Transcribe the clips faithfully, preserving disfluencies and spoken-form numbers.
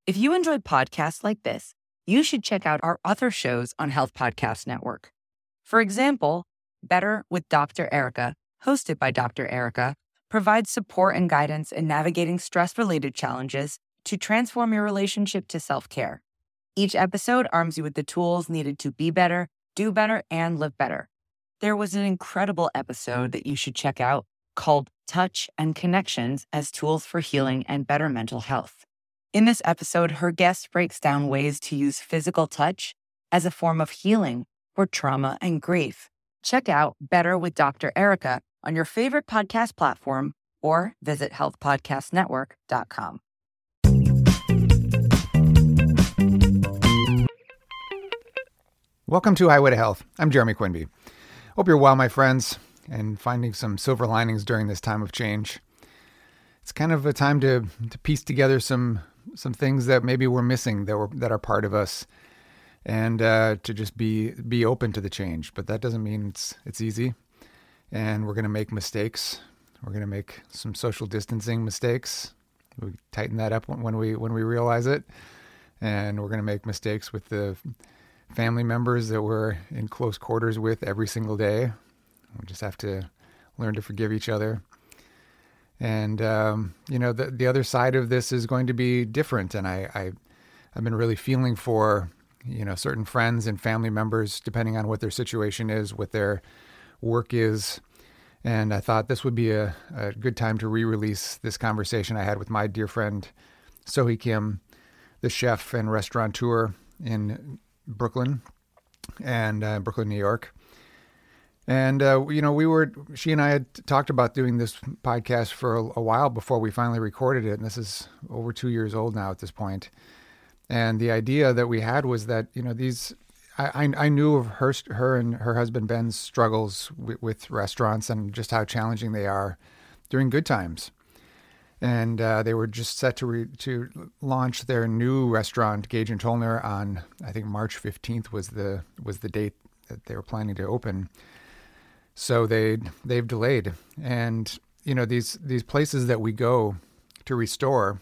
If you enjoyed podcasts like this, you should check out our other shows on Health Podcast Network. For example, Better with Doctor Erica, hosted by Doctor Erica, provides support and guidance in navigating stress-related challenges to transform your relationship to self-care. Each episode arms you with the tools needed to be better, do better, and live better. There was an incredible episode that you should check out called Touch and Connections as Tools for Healing and Better Mental Health. In this episode, her guest breaks down ways to use physical touch as a form of healing for trauma and grief. Check out Better with Doctor Erica on your favorite podcast platform or visit health podcast network dot com. Welcome to Highway to Health. I'm Jeremy Quinby. Hope you're well, my friends, and finding some silver linings during this time of change. It's kind of a time to to piece together some some things that maybe we're missing that were that are part of us, and uh, to just be be open to the change. But that doesn't mean it's it's easy, and we're going to make mistakes. We're going to make some social distancing mistakes. We tighten that up when we when we realize it, and we're going to make mistakes with the family members that we're in close quarters with every single day. We just have to learn to forgive each other. And, um, you know, the the other side of this is going to be different. And I, I, I've been really feeling for, you know, certain friends and family members, depending on what their situation is, what their work is. And I thought this would be a, a good time to re-release this conversation I had with my dear friend, Sohee Kim, the chef and restaurateur in Brooklyn and uh, Brooklyn, New York. And, uh, you know, we were, she and I had talked about doing this podcast for a, a while before we finally recorded it. And this is over two years old now at this point. And the idea that we had was that, you know, these, I, I, I knew of her, her and her husband Ben's struggles with, with restaurants and just how challenging they are during good times. And uh, they were just set to re, to launch their new restaurant, Gage and Tollner, on, I think March fifteenth was the was the date that they were planning to open. So they they've delayed, and you know these these places that we go to restore,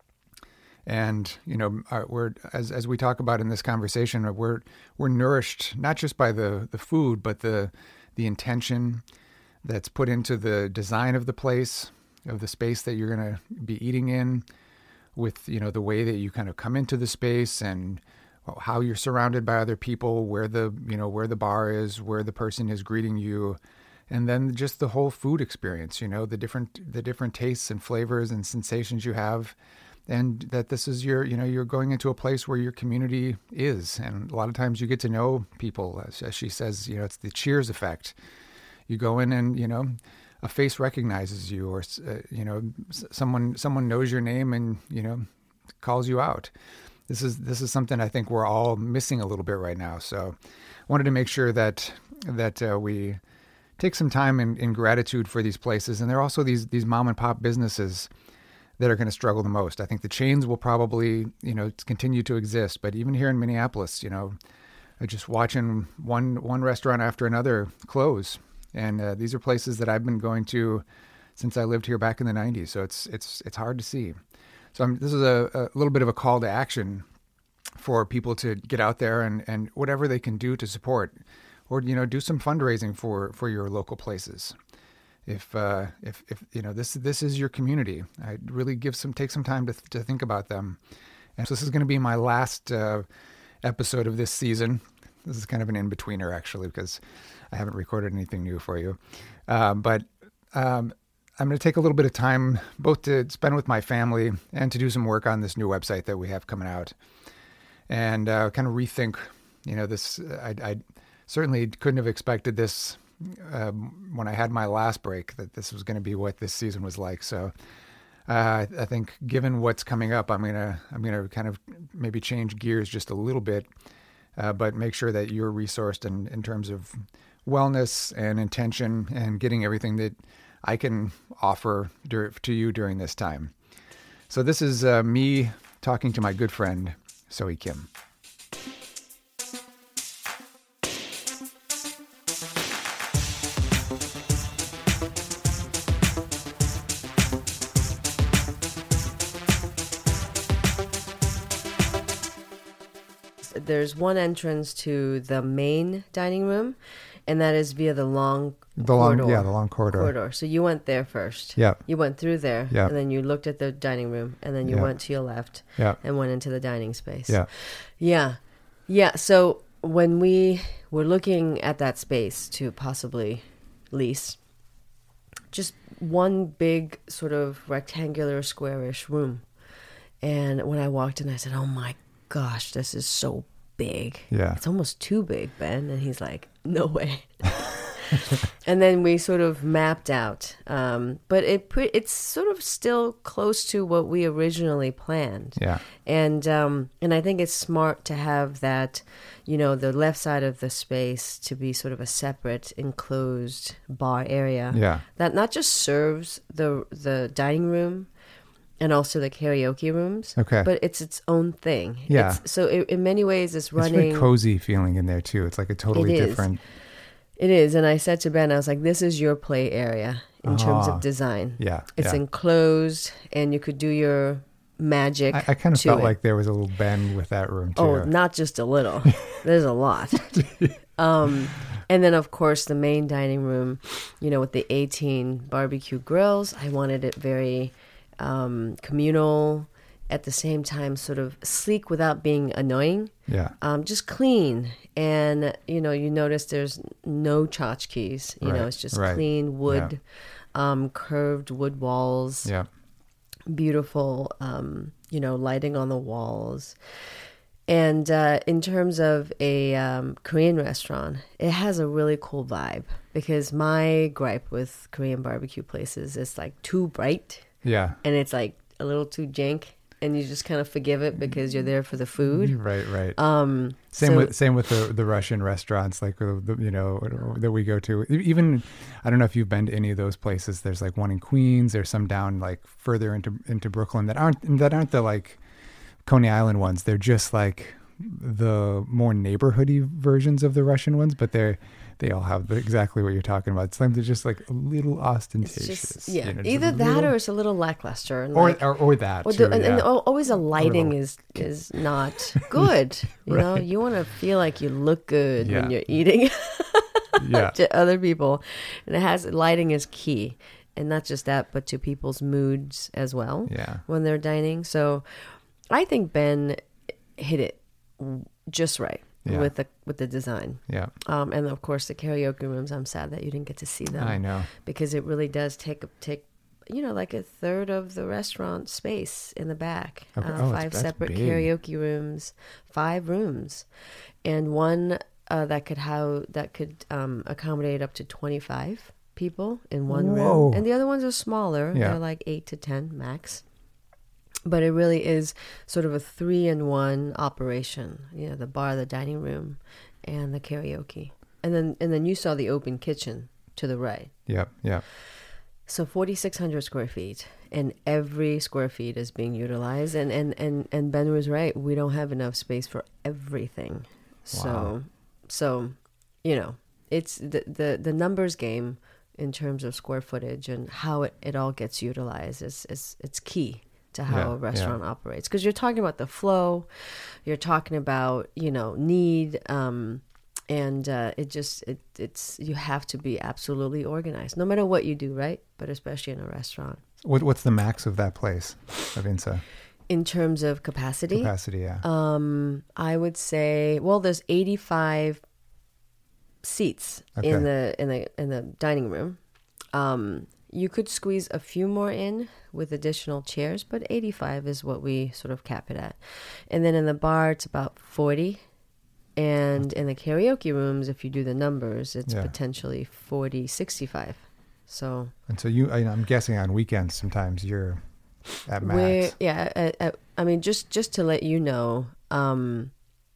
and you know are, we're as as we talk about in this conversation, we're we're nourished not just by the the food, but the the intention that's put into the design of the place, of the space that you're going to be eating in, with you know the way that you kind of come into the space and how you're surrounded by other people, where the, you know, where the bar is, where the person is greeting you, and then just the whole food experience, you know, the different, the different tastes and flavors and sensations you have. And that this is your, you know, you're going into a place where your community is. And a lot of times you get to know people, as, as she says, you know, it's the Cheers effect. You go in and, you know, a face recognizes you, or, uh, you know, someone, someone knows your name and, you know, calls you out. This is this is something I think we're all missing a little bit right now. So I wanted to make sure that that uh, we take some time in, in gratitude for these places. And there are also these these mom and pop businesses that are going to struggle the most. I think the chains will probably, you know, continue to exist. But even here in Minneapolis, you know, just watching one one restaurant after another close. And uh, these are places that I've been going to since I lived here back in the nineties. So it's it's it's hard to see. So I'm, this is a, a little bit of a call to action for people to get out there and, and whatever they can do to support, or, you know, do some fundraising for, for your local places. If, uh, if, if, you know, this, this is your community, I really give some, take some time to, to think about them. And so this is going to be my last, uh, episode of this season. This is kind of an in-betweener actually, because I haven't recorded anything new for you. Uh, but, um, I'm going to take a little bit of time both to spend with my family and to do some work on this new website that we have coming out, and uh, kind of rethink, you know, this. I, I certainly couldn't have expected this uh, when I had my last break, that this was going to be what this season was like. So uh, I think given what's coming up, I'm going to, I'm going to kind of maybe change gears just a little bit, uh, but make sure that you're resourced in, in terms of wellness and intention and getting everything that I can offer dur- to you during this time. So this is uh, me talking to my good friend, Sohee Kim. there's one entrance to the main dining room, and that is via the long the corridor. long yeah the long corridor. corridor. So you went there first. Yeah. You went through there, Yeah. and then you looked at the dining room, and then you Yeah. went to your left, Yeah. and went into the dining space. Yeah. Yeah. Yeah. So when we were looking at that space to possibly lease, just one big sort of rectangular squarish room. And when I walked in, I said, oh my gosh, this is so big. Yeah. It's almost too big, Ben. And he's like, no way. And then we sort of mapped out. Um, but it pre- it's sort of still close to what we originally planned. Yeah. And um, and I think it's smart to have that, you know, the left side of the space to be sort of a separate enclosed bar area. Yeah. That not just serves the the dining room and also the karaoke rooms. Okay. But it's its own thing. Yeah. It's, so it, in many ways, it's It's running. very cozy feeling in there too. It's like a totally It is. different. It is. And I said to Ben, I was like, this is your play area in terms Ah. of design. Yeah. It's yeah. enclosed, and you could do your magic. I, I kind of to felt it. like there was a little bend with that room too. Oh, not just a little. There's a lot. Um, and then, of course, the main dining room, you know, with the eighteen barbecue grills. I wanted it very um, communal, at the same time sort of sleek without being annoying. Yeah. Um, just clean. And, you know, you notice there's no tchotchkes. You Right, know, it's just right. clean wood, um, curved wood walls. Yeah. Beautiful, um, you know, lighting on the walls. And uh, in terms of a um, Korean restaurant, it has a really cool vibe, because my gripe with Korean barbecue places is like too bright, Yeah. and it's like a little too jank, and you just kind of forgive it because you're there for the food. Right. Right. Um, Same so- with same with the the Russian restaurants, like uh, the, you know that we go to. Even I don't know if you've been to any of those places. There's like one in Queens. There's some down like further into into Brooklyn that aren't that aren't the like Coney Island ones. They're just like the more neighborhoody versions of the Russian ones, but they're they all have the, exactly what you're talking about. It's like they're just like a little ostentatious. It's just, yeah, you know, just either a that little- or it's a little lackluster. And or, like, or or that Or too. the, and, yeah. and al- always the lighting little- is is not good. You know, Right. you want to feel like you look good Yeah. when you're eating yeah. to other people, and it has lighting is key, and not just that, but to people's moods as well Yeah. when they're dining. So, I think Ben hit it just right Yeah. with the with the design, Yeah. um, and of course the karaoke rooms. I'm sad that you didn't get to see them. I know. Because it really does take take you know like a third of the restaurant space in the back. Okay. Uh, Oh, that's- five that's separate big. karaoke rooms, five rooms, and one uh, that could how that could um, accommodate up to twenty-five people in one Whoa. room, and the other ones are smaller. Yeah. They're like eight to ten max. But it really is sort of a three-in-one operation. You know, the bar, the dining room, and the karaoke. And then and then you saw the open kitchen to the right. Yep. Yep. So forty-six hundred square feet, and every square feet is being utilized. And, and, and, and Ben was right. We don't have enough space for everything. So, Wow. so you know, it's the, the, the numbers game in terms of square footage and how it, it all gets utilized is, is it's key to how Yeah, a restaurant operates. Because you're talking about the flow, you're talking about, you know, need, um, and uh, it just, it, it's, you have to be absolutely organized, no matter what you do, right? But especially in a restaurant. What what's the max of that place of Insa In terms of capacity, capacity? Yeah. um, I would say, well, there's eighty-five seats Okay. in the in the in the dining room. Um, you could squeeze a few more in with additional chairs, but eighty-five is what we sort of cap it at. And then in the bar, it's about forty. And in the karaoke rooms, if you do the numbers, it's Yeah. potentially forty, sixty-five. So And so you, I, I'm guessing on weekends sometimes you're at max. we're, yeah, at, at, I mean, just, just to let you know, um,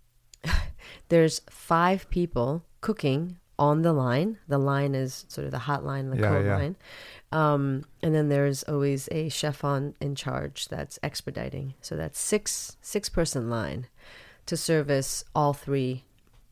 there's five people cooking on the line. The line is sort of the hot line, the Yeah, cold yeah. line. Um, and then there's always a chef on in charge that's expediting. So that's six six person line to service all three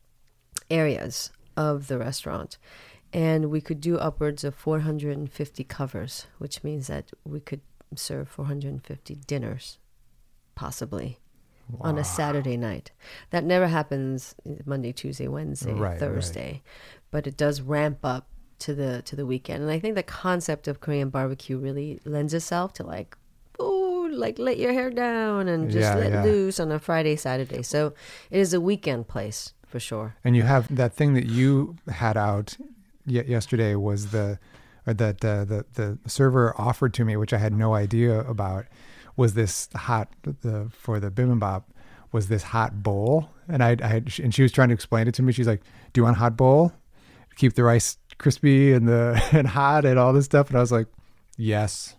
areas of the restaurant. And we could do upwards of four hundred fifty covers, which means that we could serve four hundred fifty dinners, possibly. on a Saturday night. That never happens Monday, Tuesday, Wednesday, Right, Thursday, right. but it does ramp up to the to the weekend. And I think the concept of Korean barbecue really lends itself to like, oh, like let your hair down and just Yeah, let yeah. loose on a Friday, Saturday. So it is a weekend place for sure. And you have that thing that you had out y- yesterday was the, or that uh, the the server offered to me, which I had no idea about, was this hot the for the bibimbap was this hot bowl, and I, I had, and she was trying to explain it to me. She's like, "Do you want a hot bowl? Keep the rice crispy and the and hot and all this stuff." And I was like, "Yes."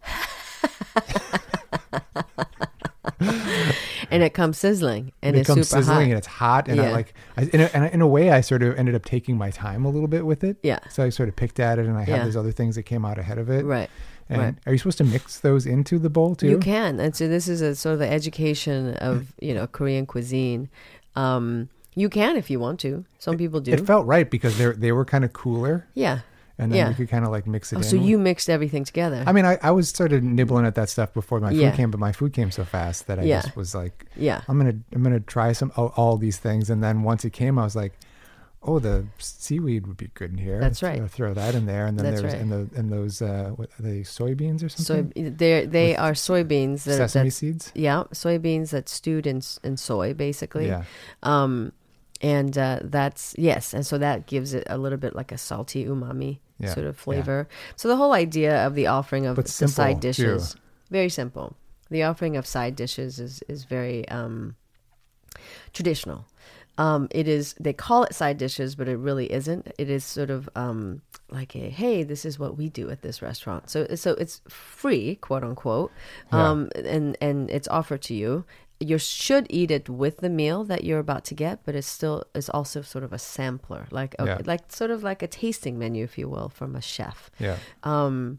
And it comes sizzling and it it's comes super sizzling hot. and it's hot, and I Yeah. like, I, in, a, and in a way, I sort of ended up taking my time a little bit with it. Yeah. So I sort of picked at it, and I had Yeah. those other things that came out ahead of it. Right. And right. are you supposed to mix those into the bowl too? You can. And so this is a sort of the education of, you know, Korean cuisine. Um, you can if you want to. Some people do. It felt right because they they were kind of cooler, yeah. and then Yeah. you could kind of like mix it Oh, in. so you mixed everything together. I mean, I, I was sort of nibbling at that stuff before my food Yeah. came, but my food came so fast that I Yeah. just was like, yeah. I'm gonna I'm gonna try some all, all these things, and then once it came, I was like, oh, the seaweed would be good in here. That's Throw- right. Throw that in there, and then That's there's right. and the and those uh, what are they, soybeans or So something? they they With are soybeans that Sesame that's, seeds. yeah, soybeans that's stewed in in soy basically. Yeah, Um, and uh, that's yes, and so that gives it a little bit like a salty umami Yeah, sort of yeah. flavor. So the whole idea of the offering of But the simple, side dishes, too. very simple. The offering of side dishes is is very um, traditional. Um, it is, they call it side dishes, but it really isn't. It is sort of um, like a, hey, this is what we do at this restaurant. So, so it's free, quote unquote, um, and, and it's offered to you. You should eat it with the meal that you're about to get, but it's still, it's also sort of a sampler, like, a, Yeah. like sort of like a tasting menu, if you will, from a chef. yeah, Um,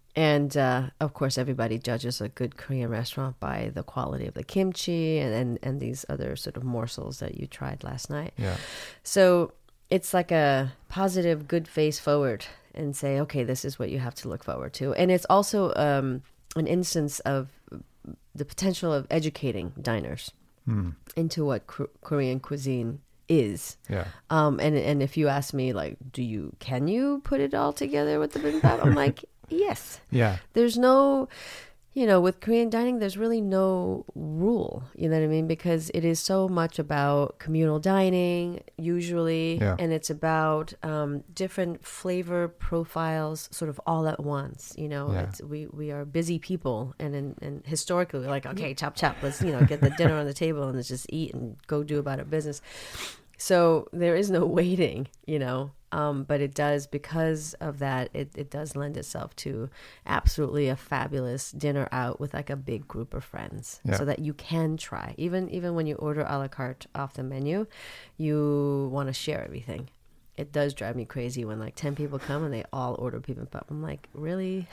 and uh, of course, everybody judges a good Korean restaurant by the quality of the kimchi and, and, and these other sort of morsels that you tried last night. yeah. So it's like a positive, good face forward and say, okay, this is what you have to look forward to. And it's also um, an instance of the potential of educating diners Hmm. into what K- Korean cuisine is. Yeah. Um, and and if you ask me, like, do you can you put it all together with the bibimbap? I'm like, yes. Yeah. There's no, you know, with Korean dining, there's really no rule. You know what I mean? Because it is so much about communal dining, usually, Yeah. and it's about um, different flavor profiles, sort of all at once. You know, Yeah. it's, we we are busy people, and and, and historically, we're like, okay, chop chop, let's you know get the dinner on the table and let's just eat and go do about our business. So there is no waiting, you know, um, but it does, because of that, it, it does lend itself to absolutely a fabulous dinner out with like a big group of friends, Yeah. so that you can try. Even even when you order a la carte off the menu, you want to share everything. It does drive me crazy when like ten people come and they all order bibimbap. I'm like, really?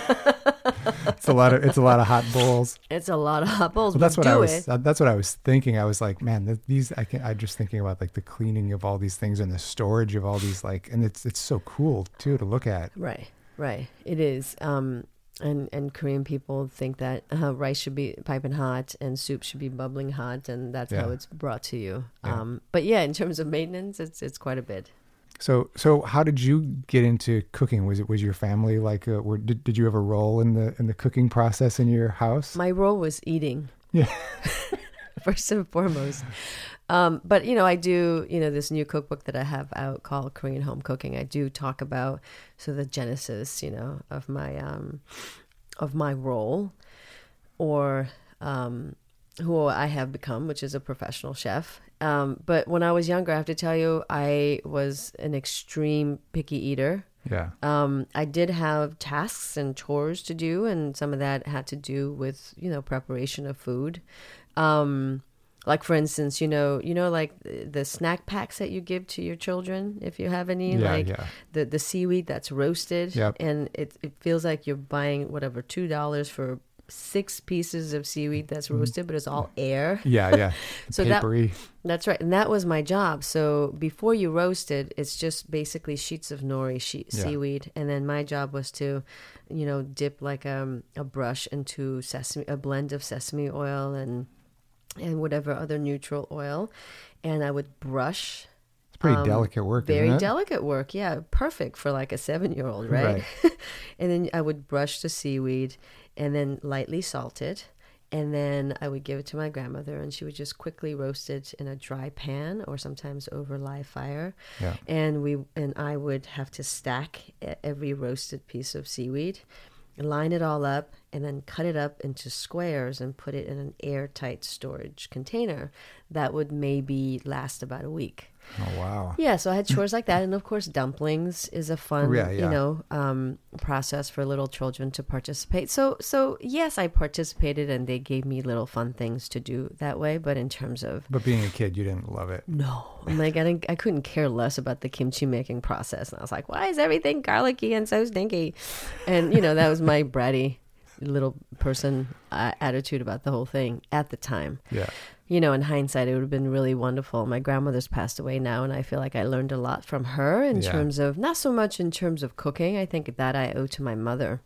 It's a lot of it's a lot of hot bowls. It's a lot of hot bowls. Well, that's but what I do was. it. That's what I was thinking. I was like, man, th- these. I can. I just thinking about like the cleaning of all these things and the storage of all these like, and it's it's so cool too to look at. Right, right. It is. Um, and and Korean people think that uh, rice should be piping hot and soup should be bubbling hot, and that's how Yeah. it's brought to you. Yeah. Um, but yeah, in terms of maintenance, it's it's quite a bit. So so how did you get into cooking? Was it was your family like? A, were, did did you have a role in the in the cooking process in your house? My role was eating. Yeah. First and foremost. Um, but, you know, I do, you know, this new cookbook that I have out called Korean Home Cooking. I do talk about sort of the genesis, you know, of my, um, of my role, or um, who I have become, which is a professional chef. Um, but when I was younger, I have to tell you, I was an extreme picky eater. Yeah. Um, I did have tasks and chores to do, and some of that had to do with, you know, preparation of food. Um, like for instance, you know, you know, like the, the snack packs that you give to your children, if you have any, Yeah, like yeah. the, the seaweed that's roasted, Yep. and it, it feels like you're buying whatever, two dollars for six pieces of seaweed that's roasted, but it's all air. Yeah, yeah. So that- Papery. That's right. And that was my job. So before you roast it, it's just basically sheets of nori, she- Yeah. seaweed. And then my job was to, you know, dip like um, a brush into sesame, a blend of sesame oil and and whatever other neutral oil. And I would brush. It's pretty um, delicate work, Very isn't it? delicate work, yeah. Perfect for like a seven-year-old, right? Right. And then I would brush the seaweed and then lightly salt it. And then I would give it to my grandmother, and she would just quickly roast it in a dry pan or sometimes over live fire. Yeah. And we and I would have to stack e- every roasted piece of seaweed, line it all up, and then cut it up into squares and put it in an airtight storage container that would maybe last about a week. Oh, wow. Yeah, so I had chores like that. And of course, dumplings is a fun, Yeah, yeah. you know, um, process for little children to participate. So, so yes, I participated, and they gave me little fun things to do that way. But in terms of, But being a kid, you didn't love it. no, I'm like, I, didn't, I couldn't care less about the kimchi making process. And I was like, why is everything garlicky and so stinky? And, you know, that was my bratty little person uh, attitude about the whole thing at the time. Yeah. You know, in hindsight, it would have been really wonderful. My grandmother's passed away now, and I feel like I learned a lot from her in Yeah. terms of, not so much in terms of cooking. I think that I owe to my mother,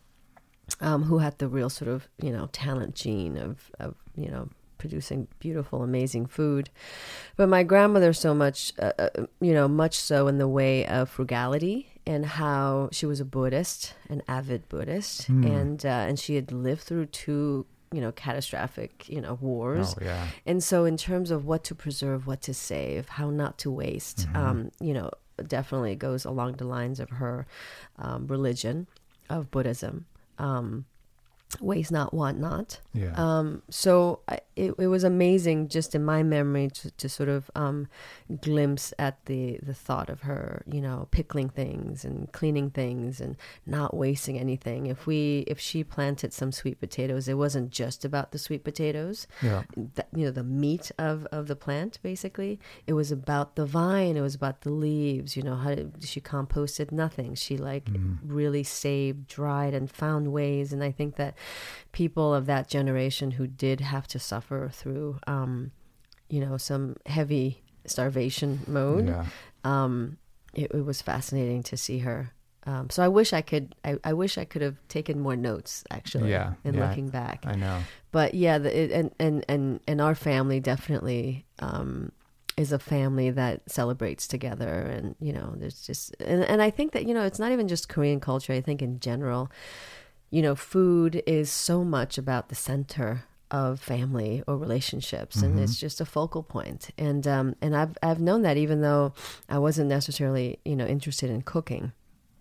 um, who had the real sort of, you know, talent gene of, of, you know, producing beautiful, amazing food. But my grandmother so much, uh, uh, you know, much so in the way of frugality, and how she was a Buddhist, an avid Buddhist, Hmm. and uh, and she had lived through two, you know, catastrophic, you know, wars. Oh, yeah. And so in terms of what to preserve, what to save, how not to waste, Mm-hmm. um, you know, definitely goes along the lines of her um, religion, of Buddhism. Um, waste not, want not. Yeah. Um, so I, it, it was amazing just in my memory to, to sort of um, glimpse at the, the thought of her, you know, pickling things and cleaning things and not wasting anything. If we, if she planted some sweet potatoes, it wasn't just about the sweet potatoes, Yeah. that, you know, the meat of, of the plant, basically. It was about the vine. It was about the leaves, you know, how did, she composted nothing. She like really saved, dried, and found ways. And I think that people of that generation who did have to suffer through, um, you know, some heavy starvation mode, Yeah. um, it, it was fascinating to see her. Um, so I wish I could, I, I wish I could have taken more notes, actually, Yeah, in yeah, looking back. I know. But yeah, the, it, and, and, and, and our family definitely um, is a family that celebrates together. And, you know, there's just, and, and I think that, you know, it's not even just Korean culture. I think in general, you know, food is so much about the center of family or relationships, Mm-hmm. and it's just a focal point. And um, and I've I've known that even though I wasn't necessarily, you know, interested in cooking,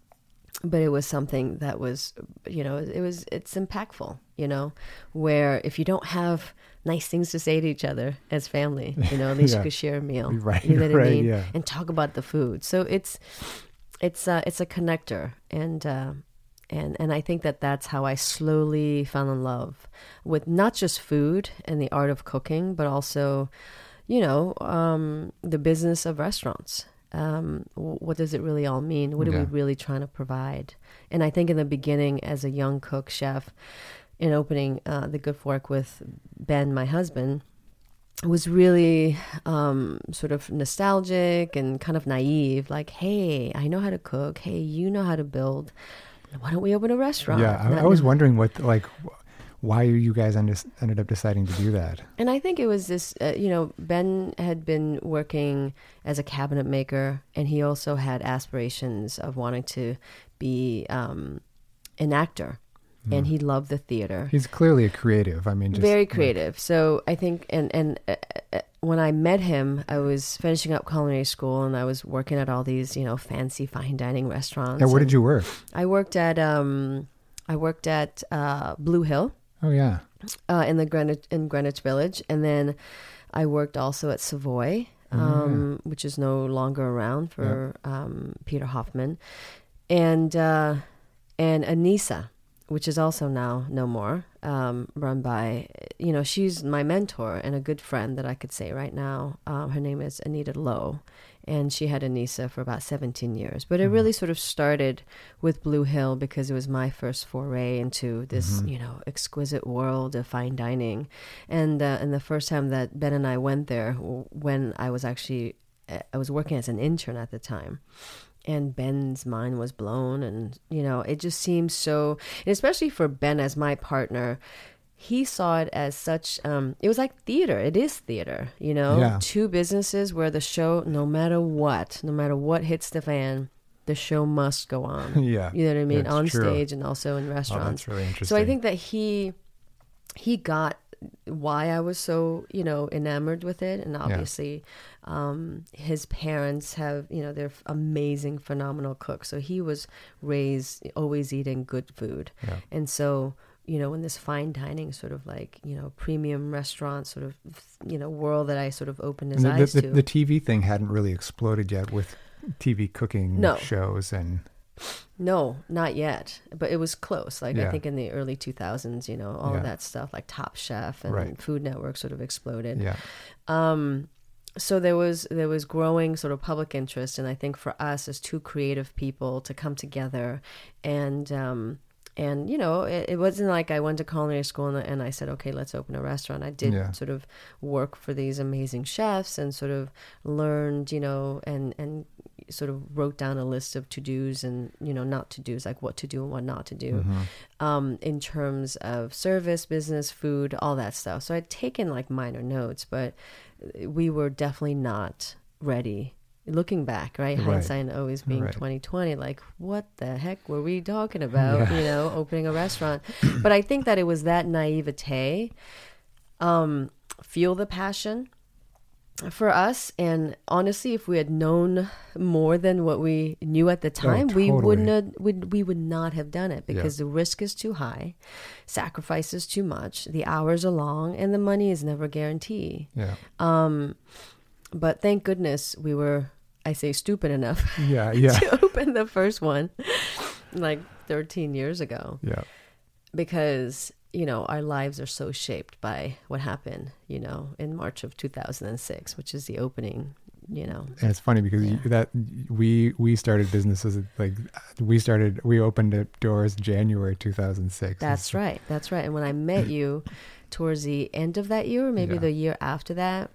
but it was something that was, you know, it was it's impactful, you know, where if you don't have nice things to say to each other as family, you know, at least Yeah. you could share a meal, Right, you know what right, I mean, yeah. and talk about the food. So it's it's uh, it's a connector, and. Uh, And and I think that that's how I slowly fell in love with not just food and the art of cooking, but also, you know, um, the business of restaurants. Um, what does it really all mean? What are Yeah. we really trying to provide? And I think in the beginning, as a young cook chef, in opening uh, the Good Fork with Ben, my husband, was really um, sort of nostalgic and kind of naive. Like, hey, I know how to cook. Hey, you know how to build. Why don't we open a restaurant? Yeah. I, Not- I was wondering what, like, wh- why you guys ended ended up deciding to do that. And I think it was this, uh, you know, Ben had been working as a cabinet maker, and he also had aspirations of wanting to be um, an actor, and he loved the theater. He's clearly a creative. I mean, just Very like- creative. So I think, and and uh, uh, when I met him, I was finishing up culinary school, and I was working at all these, you know, fancy fine dining restaurants. Now, where and did you work? I worked at um, I worked at uh, Blue Hill. Oh, yeah. Uh, in the Greenwich in Greenwich Village, and then I worked also at Savoy, um, which is no longer around for um, Peter Hoffman, and uh, and Anissa, which is also now no more, um, run by, you know, she's my mentor and a good friend that I could say right now. Um, her name is Anita Lowe, and she had Anissa for about seventeen years. But it really sort of started with Blue Hill because it was my first foray into this, you know, exquisite world of fine dining. And uh, and the first time that Ben and I went there, w- when I was actually, I was working as an intern at the time. And Ben's mind was blown, and, you know, it just seems so, and especially for Ben as my partner, he saw it as such, um, it was like theater. It is theater, you know, Yeah. two businesses where the show, no matter what, no matter what hits the fan, the show must go on. Yeah. You know what I mean? It's On true. stage and also in Oh, restaurants. that's really interesting. So I think that he, he got why I was so, you know, enamored with it. And obviously, um, his parents have, you know, they're amazing, phenomenal cooks. So he was raised always eating good food. Yeah. And so, you know, in this fine dining sort of like, you know, premium restaurant sort of, you know, world that I sort of opened his And the, eyes the, to. the T V thing hadn't really exploded yet with T V cooking No. shows and No, not yet, but it was close. Like Yeah. I think in the early two thousands, you know, all Yeah. of that stuff like Top Chef and Right. Food Network sort of exploded. yeah. Um, so there was there was growing sort of public interest, and I think for us as two creative people to come together, and um, and you know, it, it wasn't like I went to culinary school and, and I said, okay, let's open a restaurant. I did Yeah. sort of work for these amazing chefs and sort of learned, you know, and and sort of wrote down a list of to-dos and, you know, not to-dos, like what to do and what not to do, Mm-hmm. um, in terms of service, business, food, all that stuff. So I'd taken like minor notes, but we were definitely not ready. Looking back, right? Right. Hindsight always being Right. twenty twenty, like what the heck were we talking about? Yeah. You know, opening a restaurant. But I think that it was that naivete, um, fuel the passion for us. And honestly, if we had known more than what we knew at the time, we totally. wouldn't have, would we would not have done it because the risk is too high, sacrifice is too much, the hours are long, and the money is never guaranteed. Yeah. Um, but thank goodness we were, I say, stupid enough Yeah. Yeah. to open the first one like thirteen years ago, Yeah. because, you know, our lives are so shaped by what happened, you know, in March of two thousand six, which is the opening, you know. And it's funny because you, that we we started businesses like we started we opened up doors January two thousand six. That's It's- right. That's right. And when I met you towards the end of that year, or maybe Yeah. the year after that,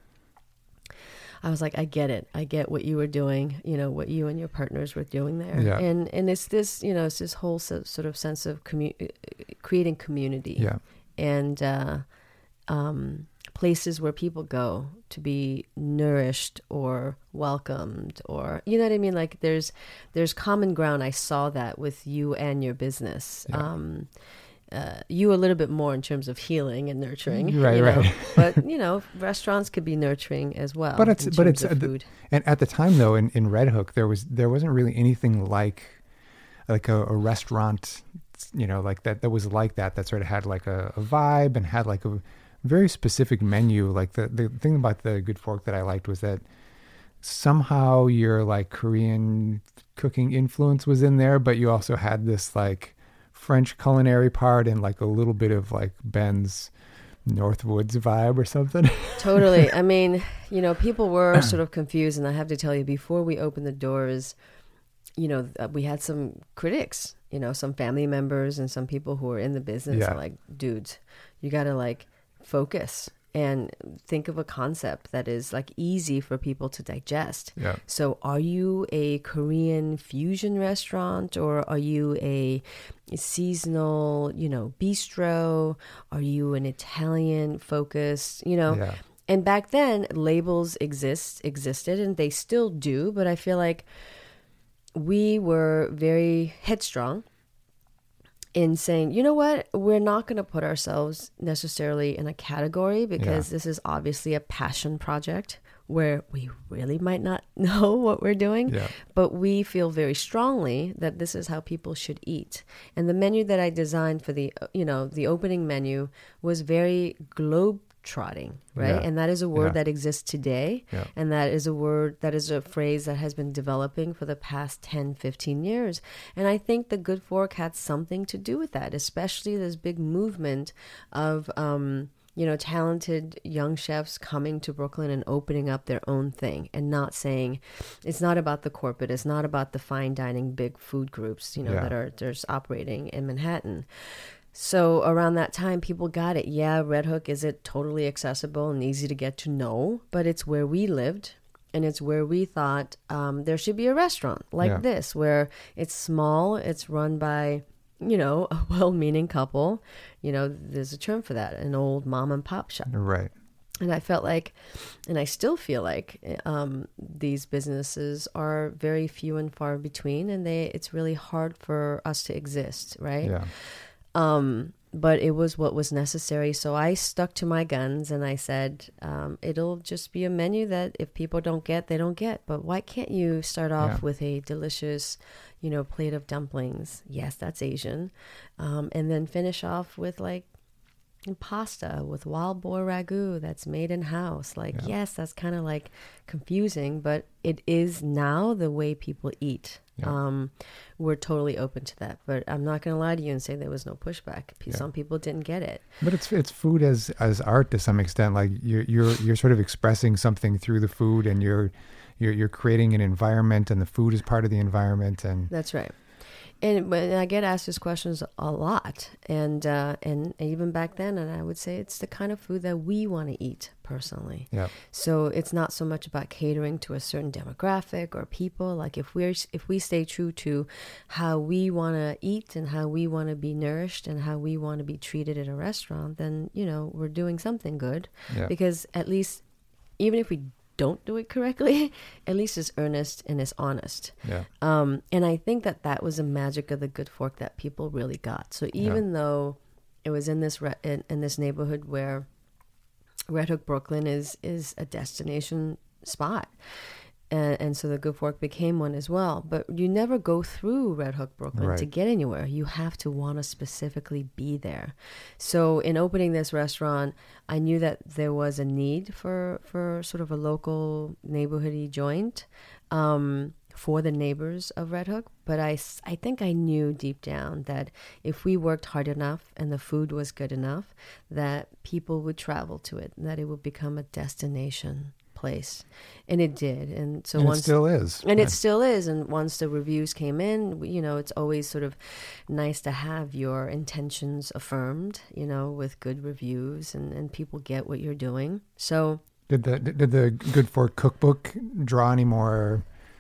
I was like, I get it. I get what you were doing, you know, what you and your partners were doing there. Yeah. And and it's this, you know, it's this whole so, sort of sense of commu- creating community. Yeah. And uh, um, places where people go to be nourished or welcomed, or, you know what I mean? Like there's there's common ground. I saw that with you and your business. Yeah. Um, uh, you a little bit more in terms of healing and nurturing, Right, you know? right. But you know, restaurants could be nurturing as well. But it's in but terms it's of uh, the- food. and at the time though in, in Red Hook there was there wasn't really anything like like a, a restaurant, you know, like that that was like that that sort of had like a, a vibe and had like a very specific menu. Like the the thing about the Good Fork that I liked was that somehow your like Korean cooking influence was in there, but you also had this like French culinary part and like a little bit of like Ben's Northwoods vibe or something. Totally. I mean, you know, people were sort of confused, and I have to tell you, before we opened the doors, you know, uh, we had some critics, you know, some family members and some people who were in the business Yeah. are like, dudes, you got to like focus and think of a concept that is like easy for people to digest. Yeah. So are you a Korean fusion restaurant, or are you a seasonal, you know, bistro? Are you an Italian focused, you know? Yeah. And back then labels exist existed and they still do, but I feel like we were very headstrong in saying, you know what, we're not going to put ourselves necessarily in a category because Yeah. this is obviously a passion project where we really might not know what we're doing, Yeah. but we feel very strongly that this is how people should eat. And the menu that I designed for the, you know, the opening menu was very globe trotting, right? Yeah. And that is a word Yeah. that exists today. Yeah. And that is a word, that is a phrase that has been developing for the past ten, fifteen years. And I think the Good Fork had something to do with that, especially this big movement of, um, you know, talented young chefs coming to Brooklyn and opening up their own thing and not saying, it's not about the corporate, it's not about the fine dining big food groups, you know, Yeah. that are just operating in Manhattan. So around that time, people got it. Yeah, Red Hook, is it totally accessible and easy to get to? No, but it's where we lived. And it's where we thought um, there should be a restaurant like Yeah. this, where it's small, it's run by you know, a well-meaning couple, you know, there's a term for that, an old mom and pop shop. Right. And I felt like, and I still feel like, um, these businesses are very few and far between, and they it's really hard for us to exist, right? Yeah. Um, but it was what was necessary. So I stuck to my guns and I said, um, it'll just be a menu that if people don't get, they don't get. But why can't you start off Yeah. with a delicious, you know, plate of dumplings? Yes, that's Asian. Um, and then finish off with like pasta with wild boar ragu that's made in house. Like, Yeah. yes, that's kind of like confusing, but it is now the way people eat. Yeah. Um, we're totally open to that, but I'm not going to lie to you and say there was no pushback. P- Yeah. Some people didn't get it. But it's it's food as as art to some extent. Like you're you're you're sort of expressing something through the food, and you're you're you're creating an environment, and the food is part of the environment. And That's right. And when I get asked these questions a lot, and uh, and even back then, and I would say it's the kind of food that we want to eat personally. yeah, So it's not so much about catering to a certain demographic or people. Like if we're if we stay true to how we want to eat and how we want to be nourished and how we want to be treated at a restaurant, then you know we're doing something good. Yeah. Because at least, even if we don't do it correctly, at least it's earnest and it's honest. yeah, Um, and I think that that was the magic of the Good Fork that people really got. So even though it was in this re- in, in this neighborhood where Red Hook, Brooklyn is is a destination spot, and, and so the Good Fork became one as well. But you never go through Red Hook, Brooklyn Right. to get anywhere. You have to want to specifically be there. So in opening this restaurant, I knew that there was a need for for sort of a local neighborhoody joint. Um, for the neighbors of Red Hook, but I, s- I think I knew deep down that if we worked hard enough and the food was good enough, that people would travel to it, that it would become a destination place. And it did. And so and once it still is. and it still is. And once the reviews came in, you know, it's always sort of nice to have your intentions affirmed, you know, with good reviews, and, and people get what you're doing. So Did the did the Good Fork cookbook draw any more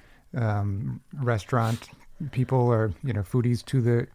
um, restaurant people or you know foodies to the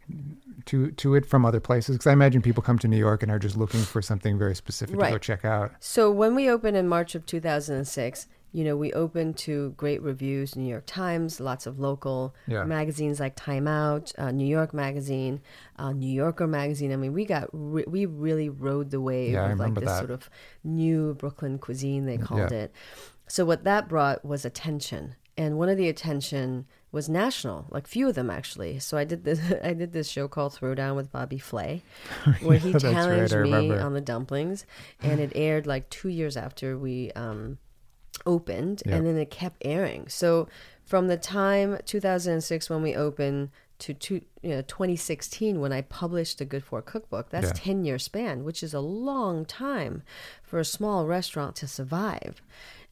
to to it from other places? Because I imagine people come to New York and are just looking for something very specific to go Right. check out. So when we opened in March of two thousand six, you know, we opened to great reviews, New York Times, lots of local Yeah. magazines like Time Out, uh, New York Magazine, uh, New Yorker Magazine. I mean, we got re- we really rode the wave Yeah, I of like remember this that. sort of new Brooklyn cuisine, they called Yeah. it. So what that brought was attention. And one of the attention was national, like few of them actually. So I did this I did this show called Throwdown with Bobby Flay, where he Yeah, that's right, challenged I me remember. on the dumplings, and it aired like two years after we um, opened, Yeah. and then it kept airing. So from the time two thousand six when we opened to two, you know, twenty sixteen when I published the Good Fork Cookbook, that's Yeah. ten year span, which is a long time for a small restaurant to survive.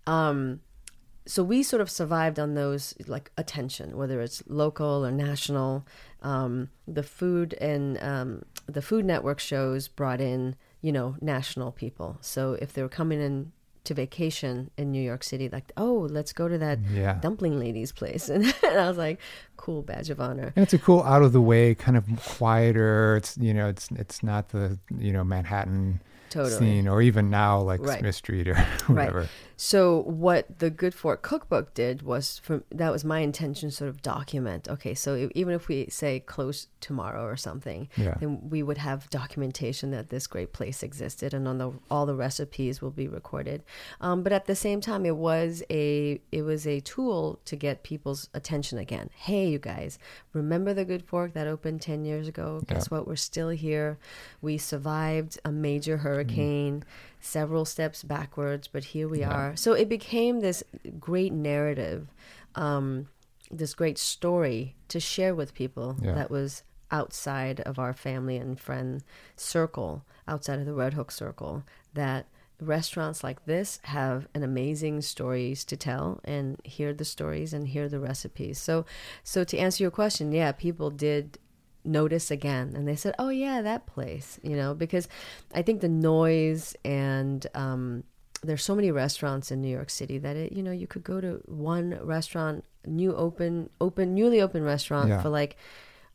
Um, so we sort of survived on those like attention, whether it's local or national. Um, the food and um, the Food Network shows brought in, you know, national people. So if they were coming in to vacation in New York City, like, oh, let's go to that Yeah. dumpling lady's place. And, and I was like, cool, badge of honor. And it's a cool, out of the way, kind of quieter. It's you know, it's it's not the you know Manhattan Totally. scene, or even now like Right. Smith Street or whatever. So what the Good Fork Cookbook did was, from that was my intention, sort of document. Okay, so e- even if we say close tomorrow or something, Yeah. then we would have documentation that this great place existed, and on the all the recipes will be recorded. Um, but at the same time, it was a it was a tool to get people's attention again. Hey, you guys, remember the Good Fork that opened ten years ago? Guess Yeah. what? We're still here. We survived a major hurricane, several steps backwards, but here we Yeah. are. So it became this great narrative, um, this great story to share with people Yeah. that was outside of our family and friend circle, outside of the Red Hook circle, that restaurants like this have an amazing stories to tell, and hear the stories and hear the recipes. So, so to answer your question, yeah, people did notice again, and they said, oh yeah, that place, you know, because I think the noise and um there's so many restaurants in New York City that it, you know, you could go to one restaurant, new open open newly open restaurant Yeah. for like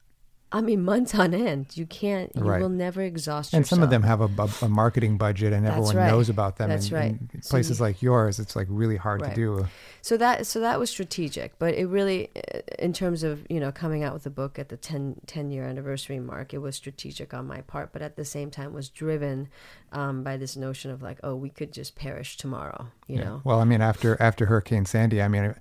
I mean, months on end. You can't, you Right. will never exhaust And yourself. some of them have a, a, a marketing budget, and That's everyone right. knows about them. That's and, right. and So places you- like yours, it's like really hard Right. to do. So that so that was strategic, but it really, uh, in terms of, you know, coming out with the book at the ten, ten year anniversary mark, it was strategic on my part, but at the same time was driven um, by this notion of like, oh, we could just perish tomorrow, you Yeah. know? Well, I mean, after after Hurricane Sandy, I mean,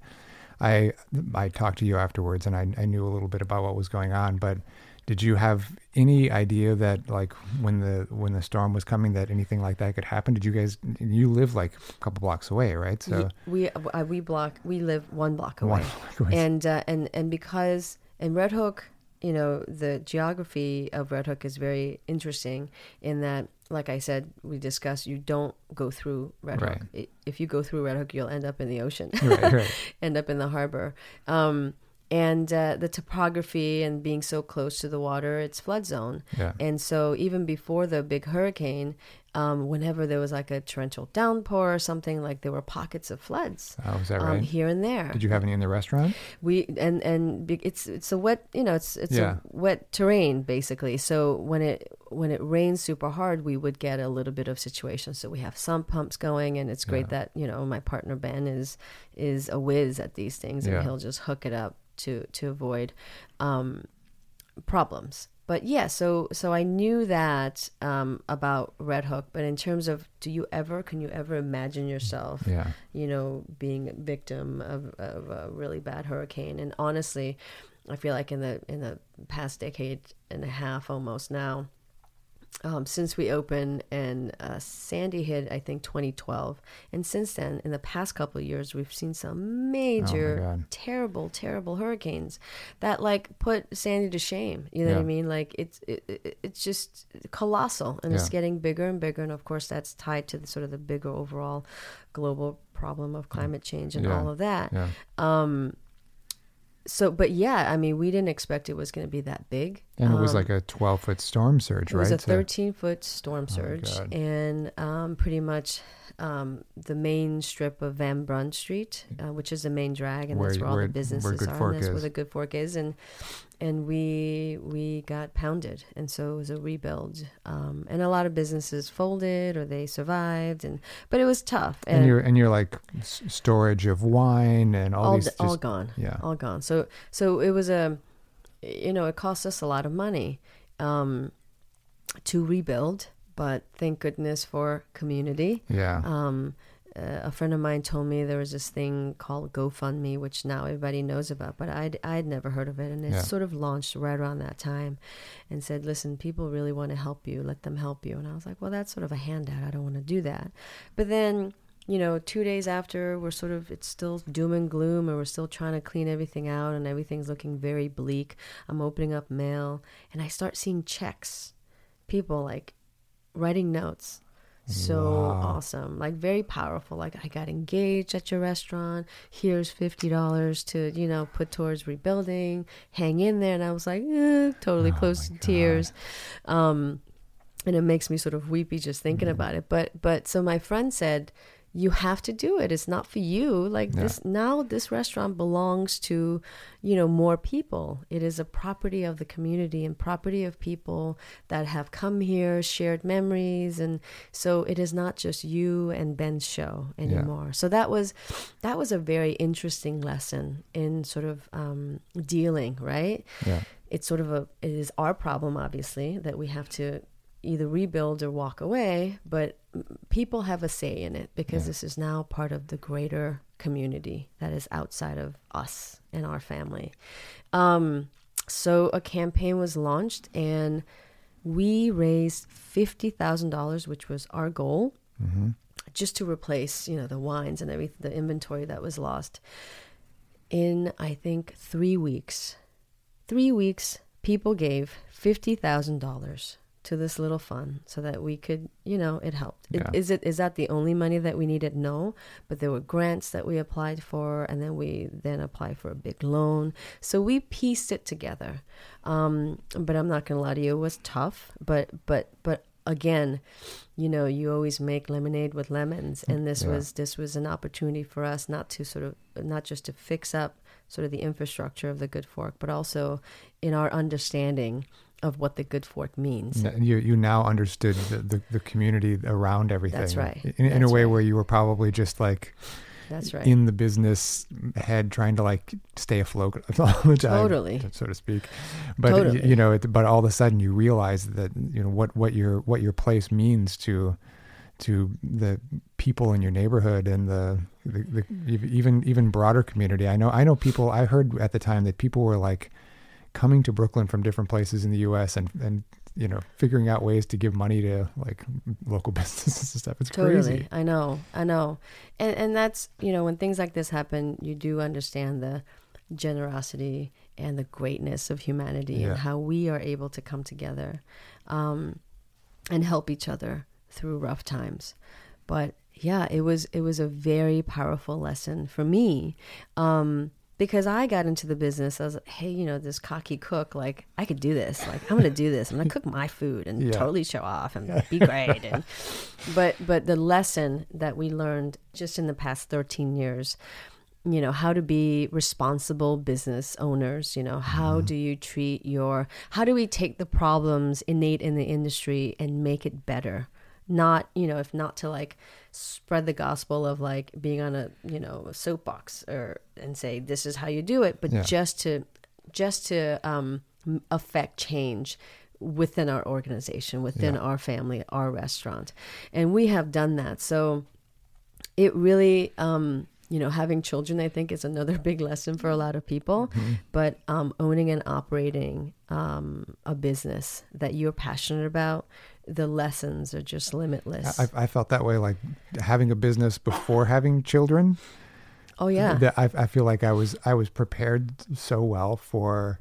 I I talked to you afterwards, and I I knew a little bit about what was going on. But did you have any idea that like when the when the storm was coming, that anything like that could happen? Did you guys? You live like a couple blocks away, right? So Y- we uh, we block we live one block One away, block away. and uh, and and because in Red Hook, you know, the geography of Red Hook is very interesting in that, like I said, we discussed, you don't go through Red Right. Hook. I- If you go through Red Hook, you'll end up in the ocean, Right, right. end up in the harbor. Um, and uh, the topography and being so close to the water, it's flood zone. Yeah. And so even before the big hurricane, um, whenever there was like a torrential downpour or something, like there were pockets of floods Oh, is that um, right? here and there. Did you have any in the restaurant? We and and be- it's it's a wet, you know, it's it's Yeah. a wet terrain basically. So when it when it rains super hard, we would get a little bit of situation. So we have sump pumps going, and it's great Yeah. that, you know, my partner Ben is is a whiz at these things, and Yeah. he'll just hook it up to to avoid um, problems. But yeah, so so I knew that um, about Red Hook. But in terms of, do you ever, can you ever imagine yourself, Yeah. you know, being a victim of, of a really bad hurricane? And honestly, I feel like in the in the past decade and a half almost now, um, since we opened, and uh, Sandy hit, I think, twenty twelve. And since then, in the past couple of years, we've seen some major, God. terrible, terrible hurricanes that like put Sandy to shame. You know what I Yeah. mean? Like it's it, it, it's just colossal, and it's Yeah. getting bigger and bigger. And of course, that's tied to the sort of the bigger overall global problem of climate change and Yeah. all of that. Yeah. Um, so, but yeah, I mean, we didn't expect it was going to be that big. And it was Um, like a twelve foot storm surge, it right? was a So- thirteen foot storm surge, God. and um, pretty much um, the main strip of Van Brunt Street, uh, which is the main drag, and Where- that's where all where- the businesses where Good are. Fork And that's where is. the Good Fork is, and and we we got pounded, and so it was a rebuild, um, and a lot of businesses folded or they survived, and but it was tough. and you're and you're like s- storage of wine and all, all, these d- all just- gone yeah. all gone so so it was a you know it cost us a lot of money um to rebuild, but thank goodness for community. Yeah. um uh, a friend of mine told me there was this thing called GoFundMe, which now everybody knows about, but I'd, I'd never heard of it. And it Yeah. sort of launched right around that time and said, listen, people really want to help you. Let them help you. And I was like, well, that's sort of a handout. I don't want to do that. But then, you know, two days after, we're sort of, it's still doom and gloom, and we're still trying to clean everything out, and everything's looking very bleak. I'm opening up mail, and I start seeing checks. People like writing notes. So Wow. awesome, like very powerful. Like, I got engaged at your restaurant. Here's fifty dollars to, you know, put towards rebuilding. Hang in there. And I was like, eh, totally Oh close my to tears. Um, and it makes me sort of weepy just thinking Mm-hmm. about it. But but so my friend said, you have to do it. It's not for you. Like Yeah. this now, this restaurant belongs to, you know, more people. It is a property of the community and property of people that have come here, shared memories, and so it is not just you and Ben's show anymore. So that was that was a very interesting lesson in sort of um, dealing. Right. Yeah. It's sort of a it is our problem, obviously, that we have to either rebuild or walk away, but people have a say in it because Yeah. this is now part of the greater community that is outside of us and our family. Um, so a campaign was launched, and we raised fifty thousand dollars, which was our goal, Mm-hmm. just to replace, you know, the wines and everything, the inventory that was lost. In, I think, three weeks, three weeks, people gave fifty thousand dollars to this little fund so that we could, you know, it helped. It, Yeah. is it is that the only money that we needed? No, but there were grants that we applied for, and then we then applied for a big loan. So we pieced it together. Um, but I'm not going to lie to you, it was tough. But but but again, you know, you always make lemonade with lemons, and this Yeah. was this was an opportunity for us not to sort of not just to fix up sort of the infrastructure of the Good Fork, but also in our understanding of what the Good Fork means. N- You you now understood the, the, the community around everything. That's right. In, in That's a way right. where you were probably just like That's right. in the business head trying to like stay afloat all the time, Totally. so to speak. But y- Totally. you know, it, but all of a sudden you realize that you know what, what your what your place means to to the people in your neighborhood and the, the, the even even broader community. I know I know people. I heard at the time that people were like coming to Brooklyn from different places in the U S and and you know figuring out ways to give money to like local businesses and stuff. It's Totally. crazy. I know. I know. And and that's, you know, when things like this happen, you do understand the generosity and the greatness of humanity Yeah. and how we are able to come together um, and help each other through rough times. But yeah, it was it was a very powerful lesson for me. Um, because I got into the business, I was like, hey, you know, this cocky cook, like, I could do this. Like, I'm going to do this. I'm going to cook my food and Yeah. totally show off and be great. And, but but the lesson that we learned just in the past thirteen years, you know, how to be responsible business owners, you know, how do you treat your, how do we take the problems innate in the industry and make it better? Not, you know, if not to like spread the gospel of like being on a, you know, a soapbox or, and say, this is how you do it, but Yeah. just to, just to um, affect change within our organization, within Yeah. our family, our restaurant. And we have done that. So it really, um, you know, having children, I think, is another big lesson for a lot of people. Mm-hmm. But um, owning and operating um, a business that you're passionate about, the lessons are just limitless. I, I felt that way, like having a business before having children. oh, yeah. That I, I feel like I was I was prepared so well for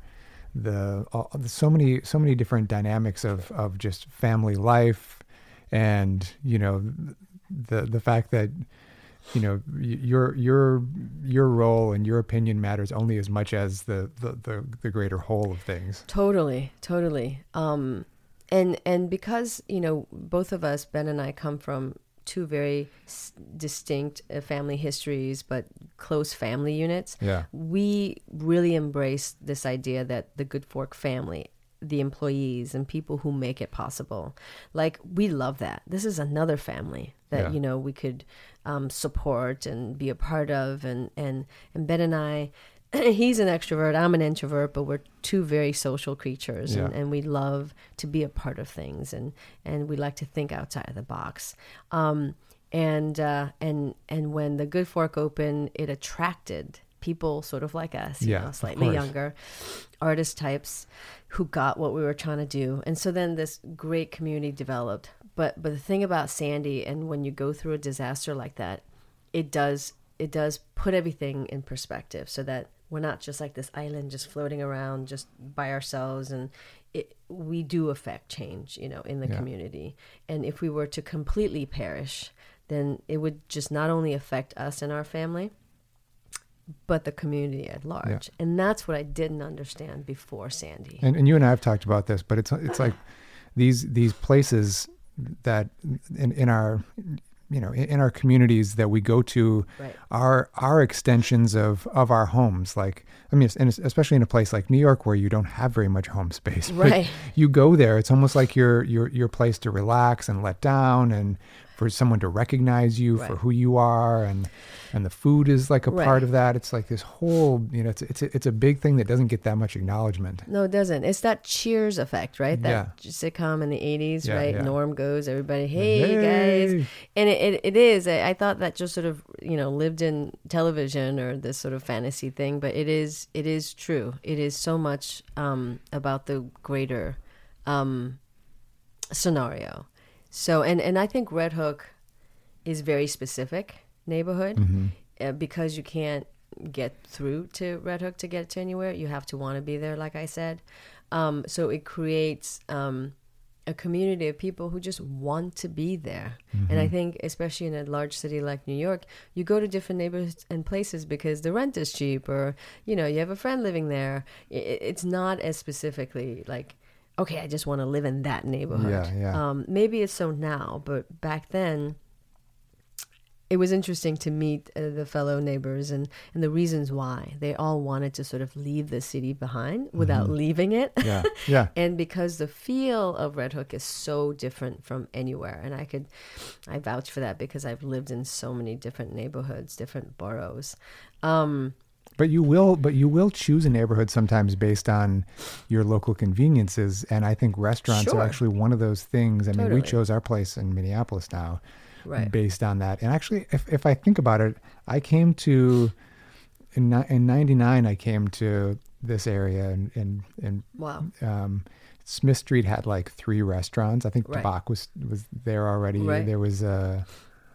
the all, so many so many different dynamics of of just family life, and you know the the fact that you know your your your role and your opinion matters only as much as the the the, the greater whole of things. Totally, totally. Um, and and because, you know, both of us, Ben and I, come from two very s- distinct uh, family histories, but close family units. Yeah. We really embrace this idea that the Good Fork family, the employees and people who make it possible, like, we love that. This is another family that, Yeah. you know, we could um, support and be a part of. And, and, and Ben and I, he's an extrovert, I'm an introvert, but we're two very social creatures, and, Yeah. and we love to be a part of things, and, and we like to think outside of the box. Um, and, uh, and, and when the Good Fork opened, it attracted people sort of like us, you Yeah, know, of slightly course. younger artist types who got what we were trying to do. And so then this great community developed. But, but the thing about Sandy, and when you go through a disaster like that, it does, it does put everything in perspective, so that we're not just like this island just floating around just by ourselves. And it, we do affect change, you know, in the Yeah. community. And if we were to completely perish, then it would just not only affect us and our family, but the community at large. Yeah. And that's what I didn't understand before Sandy. And and you and I have talked about this, but it's it's like these these places that in, in our you know in, in our communities that we go to Right. are are extensions of of our homes. Like I mean, and especially in a place like New York where you don't have very much home space. But Right. you go there, it's almost like your your your place to relax and let down, and for someone to recognize you for Right. who you are, and and the food is like a Right. part of that. It's like this whole, you know, it's it's a, it's a big thing that doesn't get that much acknowledgement. No, it doesn't. It's that Cheers effect, right? That Yeah. sitcom in the eighties, Yeah, right? yeah. Norm goes, everybody, hey, Hey. guys. And it, it, it is. I, I thought that just sort of, you know, lived in television or this sort of fantasy thing, but it is it is true. It is so much um, about the greater um, scenario. So, and, and I think Red Hook is very specific neighborhood. Mm-hmm. Uh, because you can't get through to Red Hook to get to anywhere. You have to want to be there, like I said. Um, so it creates um, a community of people who just want to be there. Mm-hmm. And I think, especially in a large city like New York, you go to different neighborhoods and places because the rent is cheap, or, you know, you have a friend living there. It, it's not as specifically like okay, I just want to live in that neighborhood. Yeah, yeah. Um, maybe it's so now, but back then, it was interesting to meet uh, the fellow neighbors and, and the reasons why. They all wanted to sort of leave the city behind without mm-hmm. leaving it. Yeah, yeah. And because the feel of Red Hook is so different from anywhere. And I could, I vouch for that because I've lived in so many different neighborhoods, different boroughs. Um, But you will, but you will choose a neighborhood sometimes based on your local conveniences, and I think restaurants sure. are actually one of those things. I mean, Totally. we chose our place in Minneapolis now, right. based on that. And actually, if if I think about it, I came to in in ninety-nine. I came to this area, and and and wow. um, Smith Street had like three restaurants. I think Right. Tabak was was there already. Right. There was a,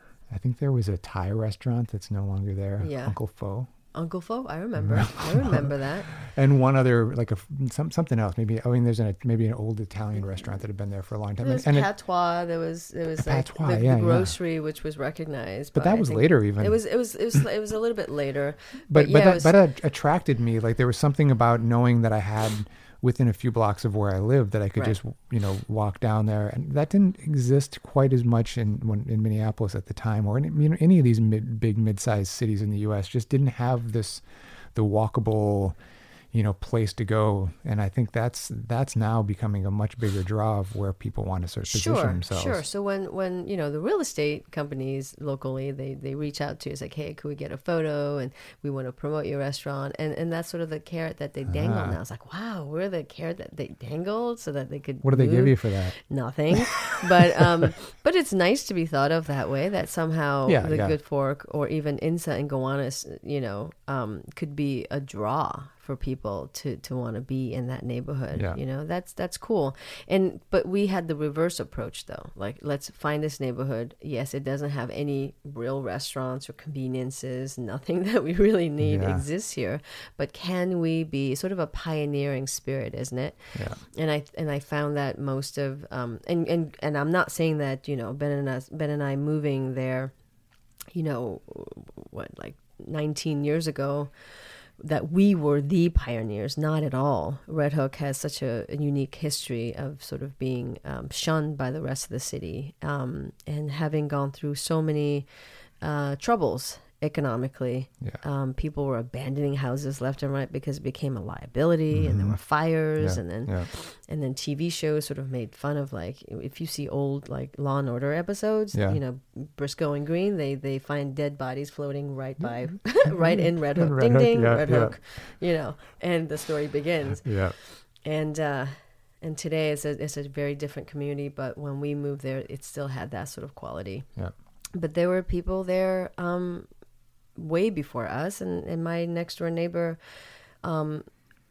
I think there was a Thai restaurant that's no longer there. Yeah. Uncle Pho. Uncle Pho, I remember. I remember that. And one other, like a some something else. Maybe I mean, there's a maybe an old Italian restaurant that had been there for a long time. There was and Patois. There was there was like Patois, the, yeah, the yeah. grocery, which was recognized. But by, that I was think- later even. It was it was it was it was a little bit later. but yeah, but it that, was- but that attracted me. Like there was something about knowing that I had within a few blocks of where I lived that I could Right. just you know walk down there, and that didn't exist quite as much in when, in Minneapolis at the time, or in you know, any of these mid, big mid-sized cities in the U S. Just didn't have this the walkable you know place to go, and I think that's that's now becoming a much bigger draw of where people want to sort of position Sure, themselves. sure. So when, when you know the real estate companies locally, they, they reach out to you, it's like, hey, could we get a photo? And we want to promote your restaurant, and and that's sort of the carrot that they dangle Ah. now. It's like, wow, we're the carrot that they dangled so that they could. What do they give move. you for that? Nothing, but um, but it's nice to be thought of that way. That somehow Yeah, the yeah. Good Fork or even Insa and Gowanus, you know, um, could be a draw for people to, to want to be in that neighborhood. Yeah. You know, that's that's cool. And but we had the reverse approach though. Like, let's find this neighborhood. Yes, it doesn't have any real restaurants or conveniences. Nothing that we really need Yeah. exists here. But can we be sort of a pioneering spirit, isn't it? Yeah. And I and I found that most of um and and and I'm not saying that, you know, Ben and us Ben and I moving there, you know, what, like nineteen years ago, that we were the pioneers. Not at all. Red Hook has such a, a unique history of sort of being um, shunned by the rest of the city, um, and having gone through so many uh, troubles economically. Yeah. Um, people were abandoning houses left and right because it became a liability, and there were fires, Yeah. and then Yeah. and then T V shows sort of made fun of, like, if you see old like Law and Order episodes, Yeah. you know, Briscoe and Green, they they find dead bodies floating right by, right in Red Hook, Red ding Hook, ding, yeah, Red yeah. Hook, you know, and the story begins. Yeah. And uh, and today it's a it's a very different community, but when we moved there, it still had that sort of quality. Yeah. But there were people there um, way before us, and, and my next door neighbor, um,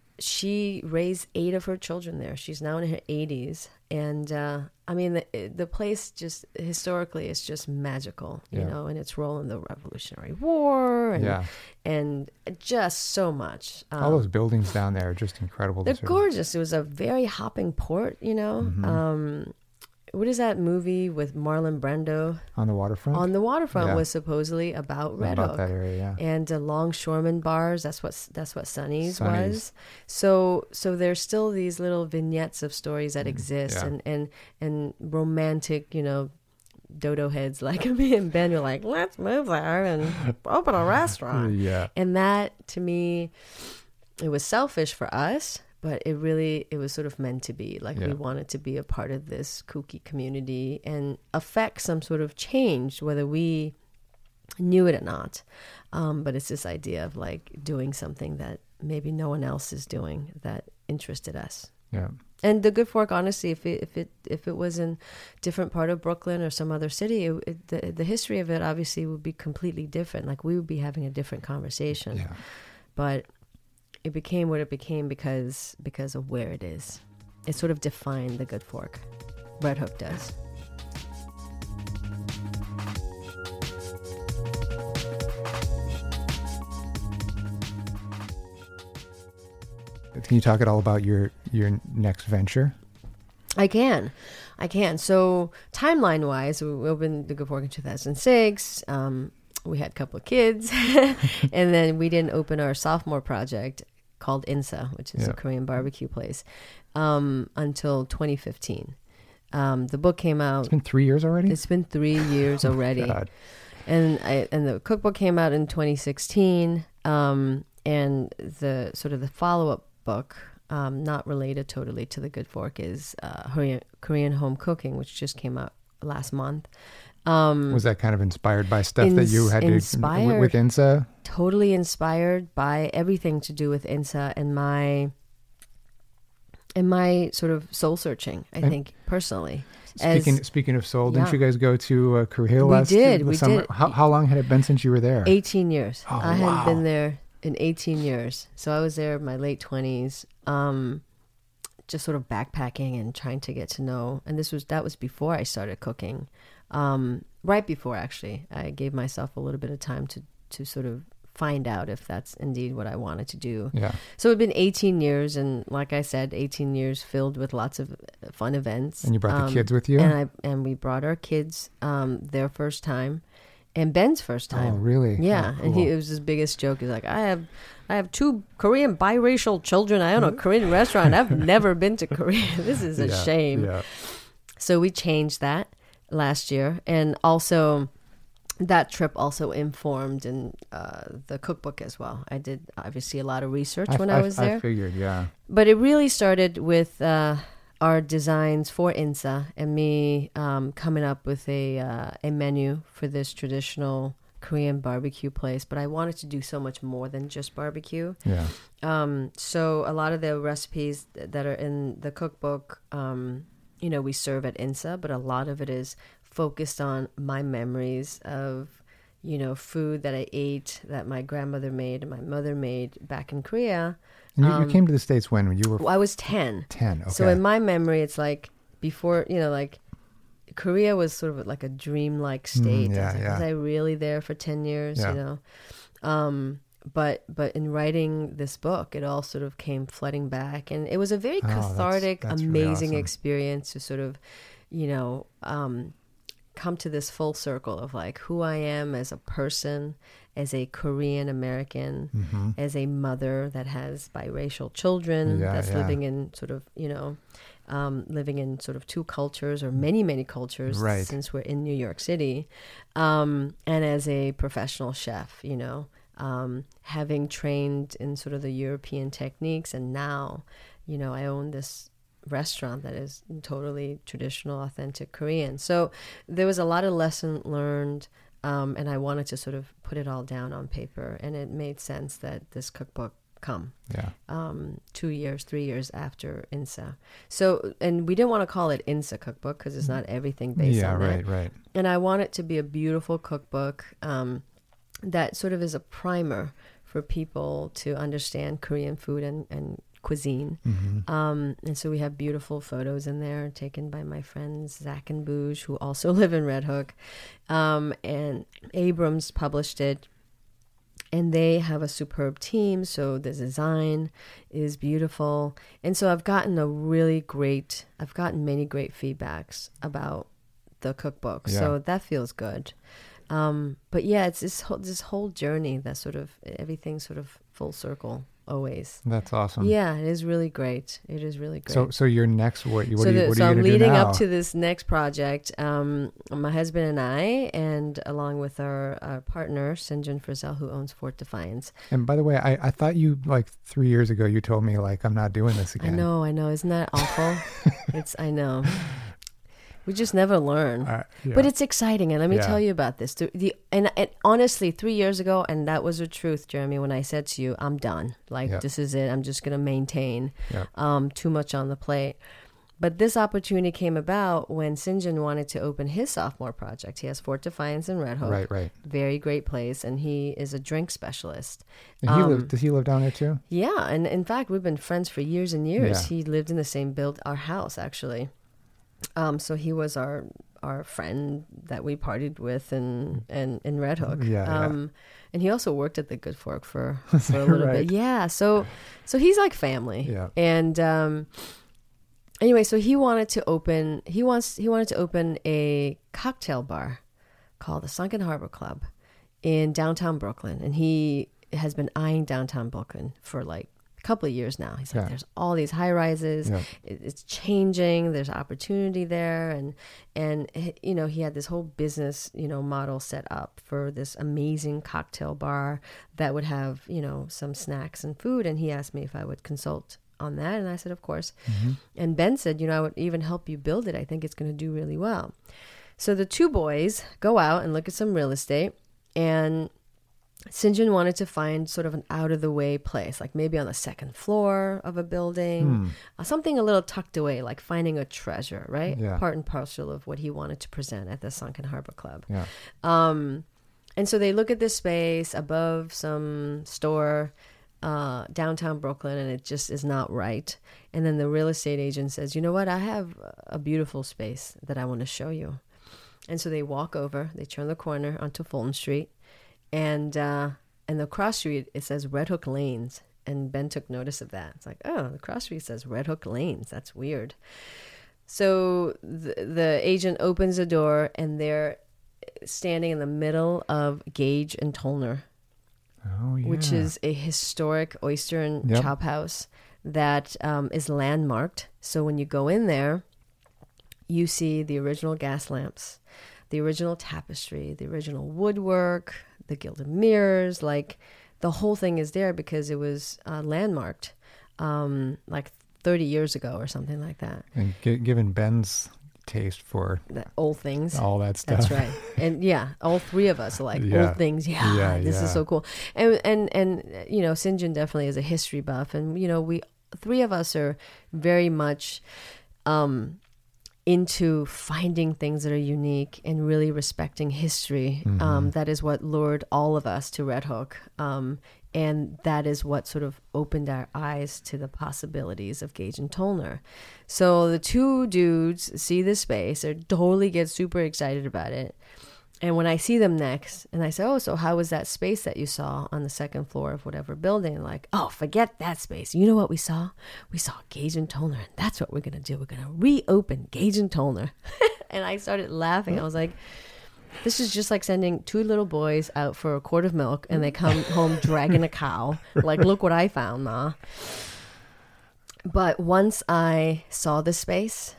she raised eight of her children there. She's now in her eighties, and uh, I mean the the place just historically is just magical, you Yeah. know, and its role in the Revolutionary War, and Yeah. and just so much. Um, All those buildings down there are just incredible. they're to sort of- gorgeous. It was a very hopping port, you know. Mm-hmm. Um, what is that movie with Marlon Brando? on the waterfront. On the Waterfront Yeah. was supposedly about Red about Hook. that area, yeah. And uh, longshoreman bars. That's what that's what Sonny's, Sonny's. was. So so there's still these little vignettes of stories that exist, Mm, yeah. and, and and romantic, you know, dodo heads like me and Ben were like, let's move there and open a restaurant. Yeah. And that, to me, it was selfish for us, but it really, it was sort of meant to be. Like, Yeah. we wanted to be a part of this kooky community and affect some sort of change, whether we knew it or not. Um, but it's this idea of like doing something that maybe no one else is doing that interested us. Yeah. And the Good Fork, honestly, if it if it if it was in different part of Brooklyn or some other city, it, it, the the history of it obviously would be completely different. Like, we would be having a different conversation. Yeah. But it became what it became because because of where it is. It sort of defined the Good Fork. Red Hook does. Can you talk at all about your your next venture? I can. I can. So timeline wise, we opened the Good Fork in two thousand six. Um, we had a couple of kids and then we didn't open our sophomore project called Insa, which is Yeah. a Korean barbecue place, um, until twenty fifteen. Um, the book came out. It's been three years already? It's been three years already. God. And I, and the cookbook came out in twenty sixteen. Um, and the sort of the follow-up book, um, not related totally to The Good Fork, is uh, Korean, Korean Home Cooking, which just came out last month. Um, Was that kind of inspired by stuff that you ins- had to inspired. with, with Insa? Totally inspired by everything to do with Insa and my and my sort of soul searching, I And think, personally. Speaking As speaking of soul, didn't yeah. you guys go to uh, Korea We last did, the we summer? did. How, how long had it been since you were there? eighteen years. Oh, I hadn't wow. been there in eighteen years. So I was there in my late twenties, um, just sort of backpacking and trying to get to know. And this was that was before I started cooking. Um, right before, actually. I gave myself a little bit of time to, to sort of find out if that's indeed what I wanted to do. Yeah. So it's been eighteen years, and like I said, eighteen years filled with lots of fun events. And you brought Um, the kids with you? And I and we brought our kids um, their first time, and Ben's first time. Oh, really? Yeah, Oh, and he cool. it was his biggest joke. He's like, I have, I have two Korean biracial children. I own a Korean restaurant. I've never been to Korea. This is a Yeah, shame. Yeah. So we changed that last year, and also that trip also informed in uh, the cookbook as well. I did obviously a lot of research when I, was there, I figured, yeah. but it really started with uh, our designs for Insa and me um, coming up with a uh, a menu for this traditional Korean barbecue place. But I wanted to do so much more than just barbecue. Yeah. Um, so a lot of the recipes th- that are in the cookbook, um, you know, we serve at Insa, but a lot of it is focused on my memories of, you know, food that I ate that my grandmother made and my mother made back in Korea. And you, Um, you came to the States when? When you were Well, I was ten. ten. Okay. So in my memory, it's like before, you know, like Korea was sort of like a dreamlike state. Mm, yeah, I was, like, yeah. was I really there for ten years, Yeah. you know? Um, but but in writing this book, it all sort of came flooding back. And it was a very Oh, that's- cathartic, that's really amazing awesome. experience to sort of, you know, um, come to this full circle of like who I am as a person, as a Korean American, Mhm. as a mother that has biracial children, Yeah, that's yeah. living in sort of, you know, um, living in sort of two cultures or many, many cultures Right. since we're in New York City. Um, and as a professional chef, you know, um, having trained in sort of the European techniques. And now, you know, I own this restaurant that is totally traditional, authentic Korean. So there was a lot of lesson learned, um, and I wanted to sort of put it all down on paper, and it made sense that this cookbook come Yeah. um, two years, three years after Insa. So, and we didn't want to call it Insa cookbook because it's not everything based Yeah, on that. right, right. And I want it to be a beautiful cookbook um, that sort of is a primer for people to understand Korean food and, and cuisine. Mhm. Um, and so we have beautiful photos in there taken by my friends Zach and Bouge, who also live in Red Hook. Um, and Abrams published it. And they have a superb team, so the design is beautiful. And so I've gotten a really great, I've gotten many great feedbacks about the cookbook. Yeah. So that feels good. Um, but yeah, it's this whole, this whole journey that sort of, everything's sort of full circle always. That's awesome. Yeah, it is really great. It is really great. So, so your next, what, what so are you, the- what so are you I'm going to do leading now? up to this next project. Um, my husband and I, and along with our, our partner, Sinjin Frizzell, who owns Fort Defiance. And by the way, I, I thought you, like three years ago, you told me, like, I'm not doing this I again. know, I know. Isn't that awful? It's, I know. We just never learn. Uh, yeah. But it's exciting, and let me Yeah. tell you about this. The, the and, and honestly, three years ago, and that was the truth, Jeremy, when I said to you, I'm done. Like, Yeah. this is it. I'm just going to maintain Yeah. um, too much on the plate. But this opportunity came about when Sinjin wanted to open his sophomore project. He has Fort Defiance in Red Hook. Right, right. Very great place, and he is a drink specialist. And he Um, live, does he live down there too? Yeah, and in fact, we've been friends for years and years. Yeah. He lived in the same build, our house actually. Um, so he was our our friend that we partied with in in, in Red Hook. Yeah, yeah. Um, and he also worked at the Good Fork for, for a little Right. bit. Yeah, so so he's like family. Yeah. And um, anyway, so he wanted to open he wants he wanted to open a cocktail bar called the Sunken Harbor Club in downtown Brooklyn, and he has been eyeing downtown Brooklyn for like a couple of years now. He's like, Yeah. there's all these high rises. Yeah. It, it's changing. There's opportunity there. And, and, you know, he had this whole business, you know, model set up for this amazing cocktail bar that would have, you know, some snacks and food. And he asked me if I would consult on that. And I said, of course. Mm-hmm. And Ben said, you know, I would even help you build it. I think it's going to do really well. So the two boys go out and look at some real estate, and Sinjin wanted to find sort of an out-of-the-way place, like maybe on the second floor of a building, Hmm. uh, something a little tucked away, like finding a treasure, right? Yeah. Part and parcel of what he wanted to present at the Sunken Harbor Club. Yeah. Um, and so they look at this space above some store uh, downtown Brooklyn, and it just is not right. And then the real estate agent says, you know what? I have a beautiful space that I want to show you. And so they walk over, they turn the corner onto Fulton Street, and uh, and the cross street, it says Red Hook Lanes. And Ben took notice of that. It's like, oh, the cross street says Red Hook Lanes. That's weird. So the, the agent opens the door, and they're standing in the middle of Gage and Tollner, Oh, yeah. which is a historic oyster and Yep. chop house that um, is landmarked. So when you go in there, you see the original gas lamps, the original tapestry, the original woodwork, the gilded mirrors. Like, the whole thing is there because it was uh, landmarked um, like thirty years ago or something like that. And g- given Ben's taste for The old things. all that stuff. That's right. And yeah, all three of us are like, Yeah. old things. Yeah, Yeah, this yeah. is so cool. And, and, and, you know, Sinjin definitely is a history buff. And, you know, we, three of us are very much um, into finding things that are unique and really respecting history. Mm-hmm. Um, that is what lured all of us to Red Hook. Um, and that is what sort of opened our eyes to the possibilities of Gage and Tollner. So the two dudes see this space, they totally get super excited about it. And when I see them next, and I say, oh, so how was that space that you saw on the second floor of whatever building? Like, oh, forget that space. You know what we saw? We saw Gage and Tollner, and that's what we're going to do. We're going to reopen Gage and Tollner. And I started laughing. I was like, this is just like sending two little boys out for a quart of milk, and they come home dragging a cow. Like, look what I found, Ma. But once I saw the space,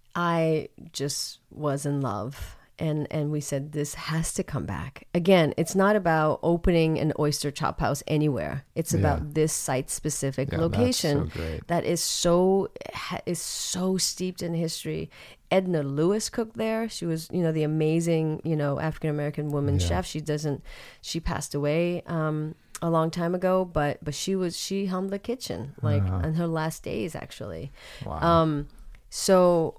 I just was in love. And and we said, this has to come back. Again, it's not about opening an oyster chop house anywhere. It's Yeah. about this site-specific Yeah, location that's so great. that is so ha- is so steeped in history. Edna Lewis cooked there. She was, you know, the amazing, you know, African-American woman Yeah. chef. She doesn't, she passed away um, a long time ago, but but she was, she helmed the kitchen, like Uh-huh. on her last days, actually. Wow. Um, so,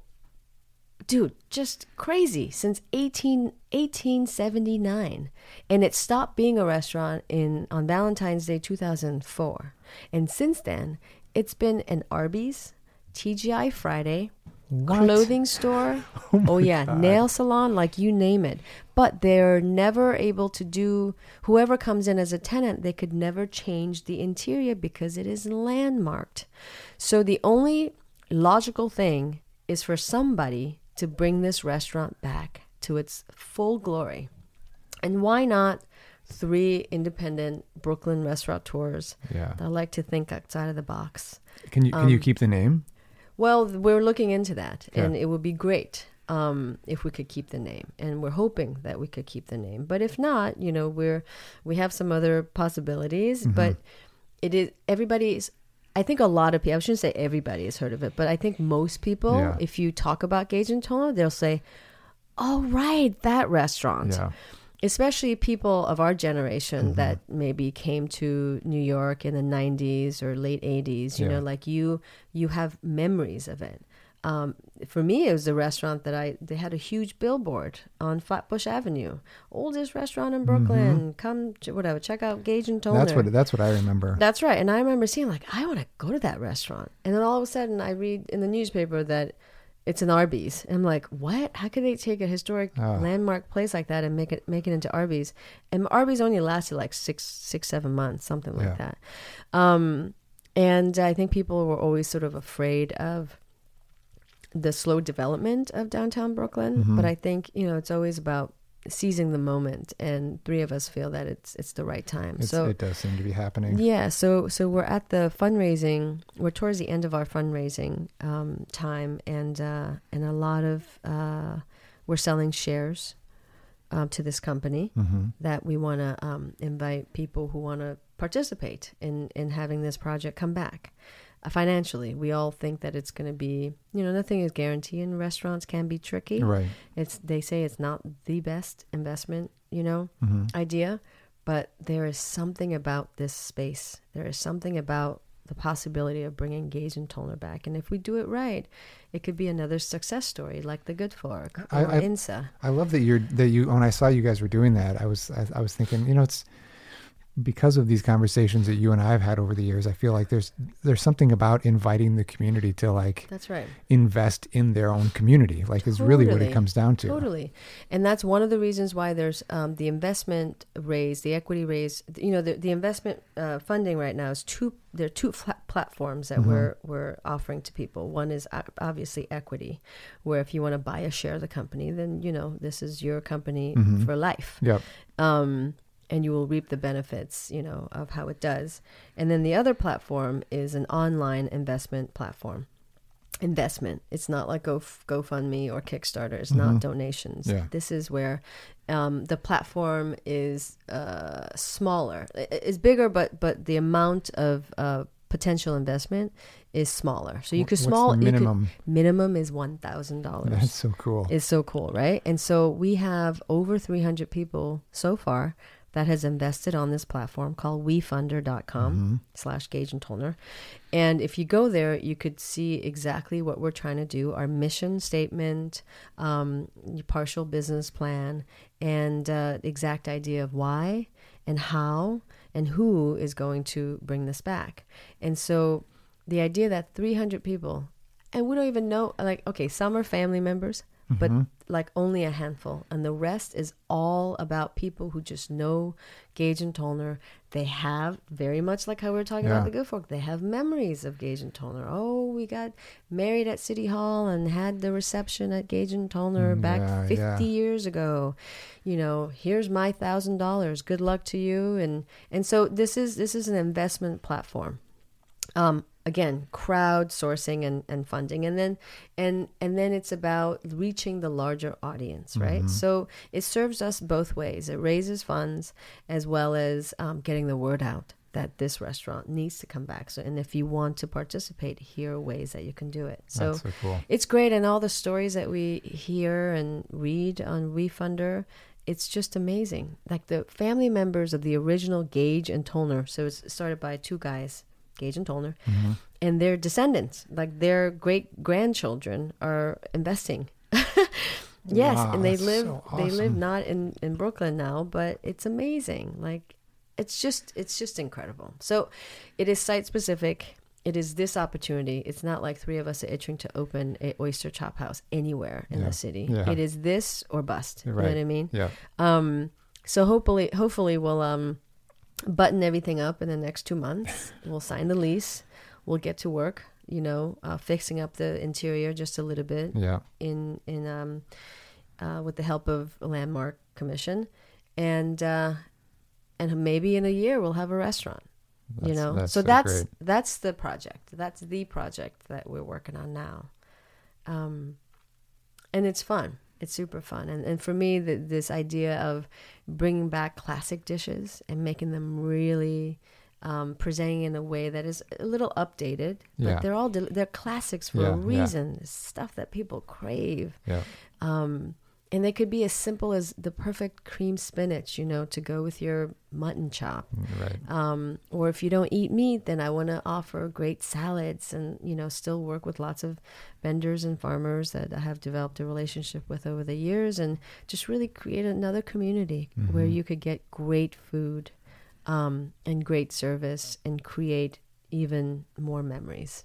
dude, just crazy since eighteen, eighteen seventy-nine. And it stopped being a restaurant in on Valentine's Day two thousand four. And since then, it's been an Arby's, T G I Friday, What? clothing store, oh, yeah, nail salon, like you name it. But they're never able to do, whoever comes in as a tenant, they could never change the interior because it is landmarked. So the only logical thing is for somebody to bring this restaurant back to its full glory. And why not three independent Brooklyn restaurateurs Yeah. that like to think outside of the box? Can you can you um, keep the name? Well, we're looking into that, Yeah. and it would be great um, if we could keep the name, and we're hoping that we could keep the name. But if not, you know, we're we have some other possibilities. Mm-hmm. But it is everybody's. I think a lot of people. I shouldn't say everybody has heard of it, but I think most people, Yeah. if you talk about Gage and Tollner, they'll say, "Oh, right, that restaurant." Yeah. Especially people of our generation Mm-hmm. that maybe came to New York in the nineties or late eighties, you Yeah. know, like you, you have memories of it. Um, for me, it was a restaurant that I, they had a huge billboard on Flatbush Avenue, oldest restaurant in Brooklyn. Come, ch- whatever, check out Gage and Tollner. Mm-hmm. That's what that's what I remember. That's right. And I remember seeing like, I want to go to that restaurant. And then all of a sudden I read in the newspaper that it's an Arby's. And I'm like, what? How could they take a historic Oh. landmark place like that and make it make it into Arby's? And Arby's only lasted like six, six, seven months, something like Yeah. that. Um, and I think people were always sort of afraid of the slow development of downtown Brooklyn. Mm-hmm. But I think, you know, it's always about seizing the moment, and three of us feel that it's it's the right time. It's, so it does seem to be happening. Yeah, so so we're at the fundraising. We're towards the end of our fundraising um, time, and uh, and a lot of uh, we're selling shares um, to this company Mm-hmm. that we want to um, invite people who want to participate in in having this project come back. Uh, financially, we all think that it's going to be, you know, nothing is guaranteed, and restaurants can be tricky. Right. It's they say it's not the best investment, you know, Mm-hmm. idea, but there is something about this space. There is something about the possibility of bringing Gage and Tollner back, and if we do it right, it could be another success story like the Good Fork or I- I- I N S A. I love that you're that you. When I saw you guys were doing that, I was I, I was thinking, you know, it's because of these conversations that you and I have had over the years. I feel like there's there's something about inviting the community to like That's right. invest in their own community. Like is really what Totally. it comes down to. Totally. And that's one of the reasons why there's um, the investment raise, the equity raise. You know, the, the investment uh, funding right now is two, there are two flat platforms that Mhm. we're, we're offering to people. One is o- obviously equity, where if you want to buy a share of the company, then, you know, this is your company Mhm. for life. Yep. Um, and you will reap the benefits, you know, of how it does. And then the other platform is an online investment platform. Investment. It's not like Go GoFundMe or Kickstarter. It's Mhm. not donations. Yeah. This is where um, the platform is uh, smaller. I- It's bigger, but but the amount of uh, potential investment is smaller. So you Wh- could what's small the you could- minimum? minimum is one thousand dollars. That's so cool. Is so cool, right? And so we have over three hundred people so far that has invested on this platform called wefunder dot com Mhm. slash Gage and Tollner. And if you go there, you could see exactly what we're trying to do, our mission statement, um, your partial business plan, and uh, exact idea of why and how and who is going to bring this back. And so the idea that three hundred people, and we don't even know, like, okay, some are family members, but Mhm. like only a handful, and the rest is all about people who just know Gage and Tollner. They have, very much like how we were talking Yeah. about the Good Fork, they have memories of Gage and Tollner. Oh, we got married at City Hall and had the reception at Gage and Tollner Mm, back yeah, fifty yeah. years ago. You know, here's my thousand dollars. Good luck to you. And and so this is this is an investment platform. Um, again, crowdsourcing and, and funding, and then and and then it's about reaching the larger audience, right? Mhm. So it serves us both ways. It raises funds as well as um, getting the word out that this restaurant needs to come back. So, and if you want to participate, here are ways that you can do it. So That's so cool. it's great, and all the stories that we hear and read on WeFunder, it's just amazing. Like the family members of the original Gage and Tollner. So it's started by two guys, Gage and Tollner, Mhm. and their descendants, like their great grandchildren, are investing. Yes, Wow, and they that's live so they live awesome. not in in Brooklyn now, but it's amazing. Like it's just it's just incredible. So it is site specific. It is this opportunity. It's not like three of us are itching to open a oyster chop house anywhere in Yeah, the city. yeah. It is this or bust. You're You know right. what I mean? Yeah. Um, so hopefully, hopefully we'll um, button everything up in the next two months. We'll sign the lease. We'll get to work. You know, uh, fixing up the interior just a little bit Yeah. in in um, uh, with the help of a Landmark Commission, and uh, and maybe in a year we'll have a restaurant. you That's- know, that's so so that's great. that's the project. That's the project that we're working on now, um, and it's fun. It's super fun, and and for me, the, this idea of bringing back classic dishes and making them really um, presenting in a way that is a little updated, but Yeah. they're all del- they're classics for Yeah, a yeah. reason. It's stuff that people crave. Yeah. Um, and they could be as simple as the perfect cream spinach, you know, to go with your mutton chop. Right. Um, or if you don't eat meat, then I want to offer great salads and, you know, still work with lots of vendors and farmers that I have developed a relationship with over the years, and just really create another community where Mhm. you could get great food um, and great service and create even more memories.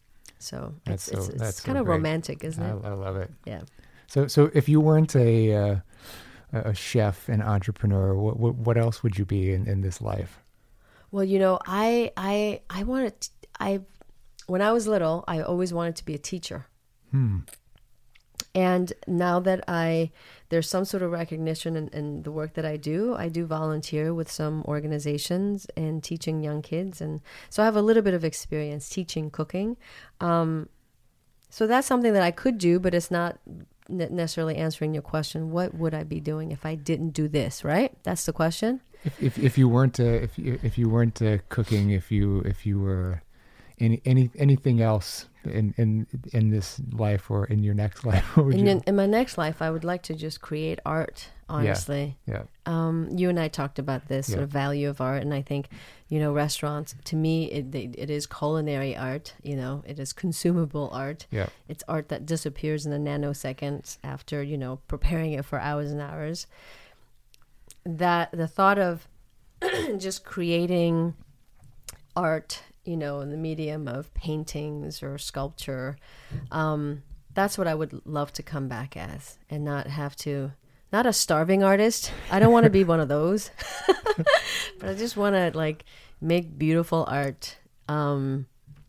So That's it's, it's, so- it's that's so kind of great. romantic, isn't I, it? I love it. Yeah. So, so if you weren't a uh, a chef, an entrepreneur, what what, what else would you be in, in this life? Well, you know, I I I wanted to, I when I was little, I always wanted to be a teacher. Hmm. And now that I, there's some sort of recognition in, in the work that I do, I do volunteer with some organizations and teaching young kids. And so I have a little bit of experience teaching cooking. Um, so that's something that I could do, but it's not necessarily answering your question. What would I be doing if I didn't do this, right? That's the question. If if, if you weren't uh, if you if you weren't uh, cooking, if you if you were any any anything else in in in this life or in your next life, what would in, you? in my next life, I would like to just create art. Honestly, yeah. yeah. Um, you and I talked about this sort Yeah. of value of art, and I think, you know, restaurants, to me, it it is culinary art. You know, it is consumable art. Yeah. It's art that disappears in a nanosecond after, you know, preparing it for hours and hours. That the thought of just creating art, you know, in the medium of paintings or sculpture, um, that's what I would love to come back as, and not have to. Not a starving artist. I don't want to be one of those. But I just want to like make beautiful art. Um,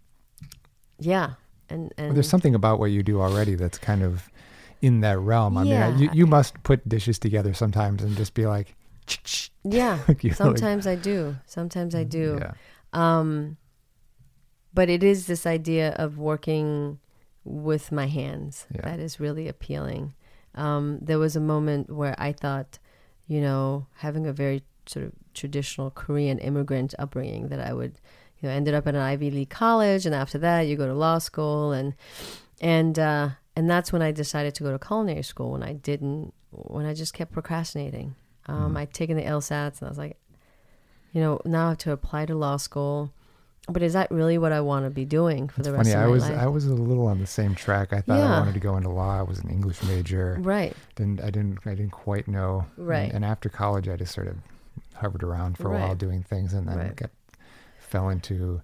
yeah. And, and Well, there's something about what you do already that's kind of in that realm. I Yeah. mean, you, you must put dishes together sometimes and just be like, yeah, Like, you know, sometimes I do. Sometimes I do. yeah, Um, but it is this idea of working with my hands Yeah. that is really appealing. Um, there was a moment where I thought, you know, having a very sort of traditional Korean immigrant upbringing, that I would, you know, ended up at an Ivy League college, and after that you go to law school, and and uh, and that's when I decided to go to culinary school. When I didn't, when I just kept procrastinating. Um, Mhm. I'd taken the LSATs, and I was like, you know, now I have to apply to law school. But is that really what I want to be doing for it's the rest funny. of I my was life? I was a little on the same track. I thought I Yeah. wanted to go into law. I was an English major. Right. Didn't I didn't I didn't quite know. Right. And, and after college, I just sort of hovered around for a while Right. doing things, and then Right. got, fell into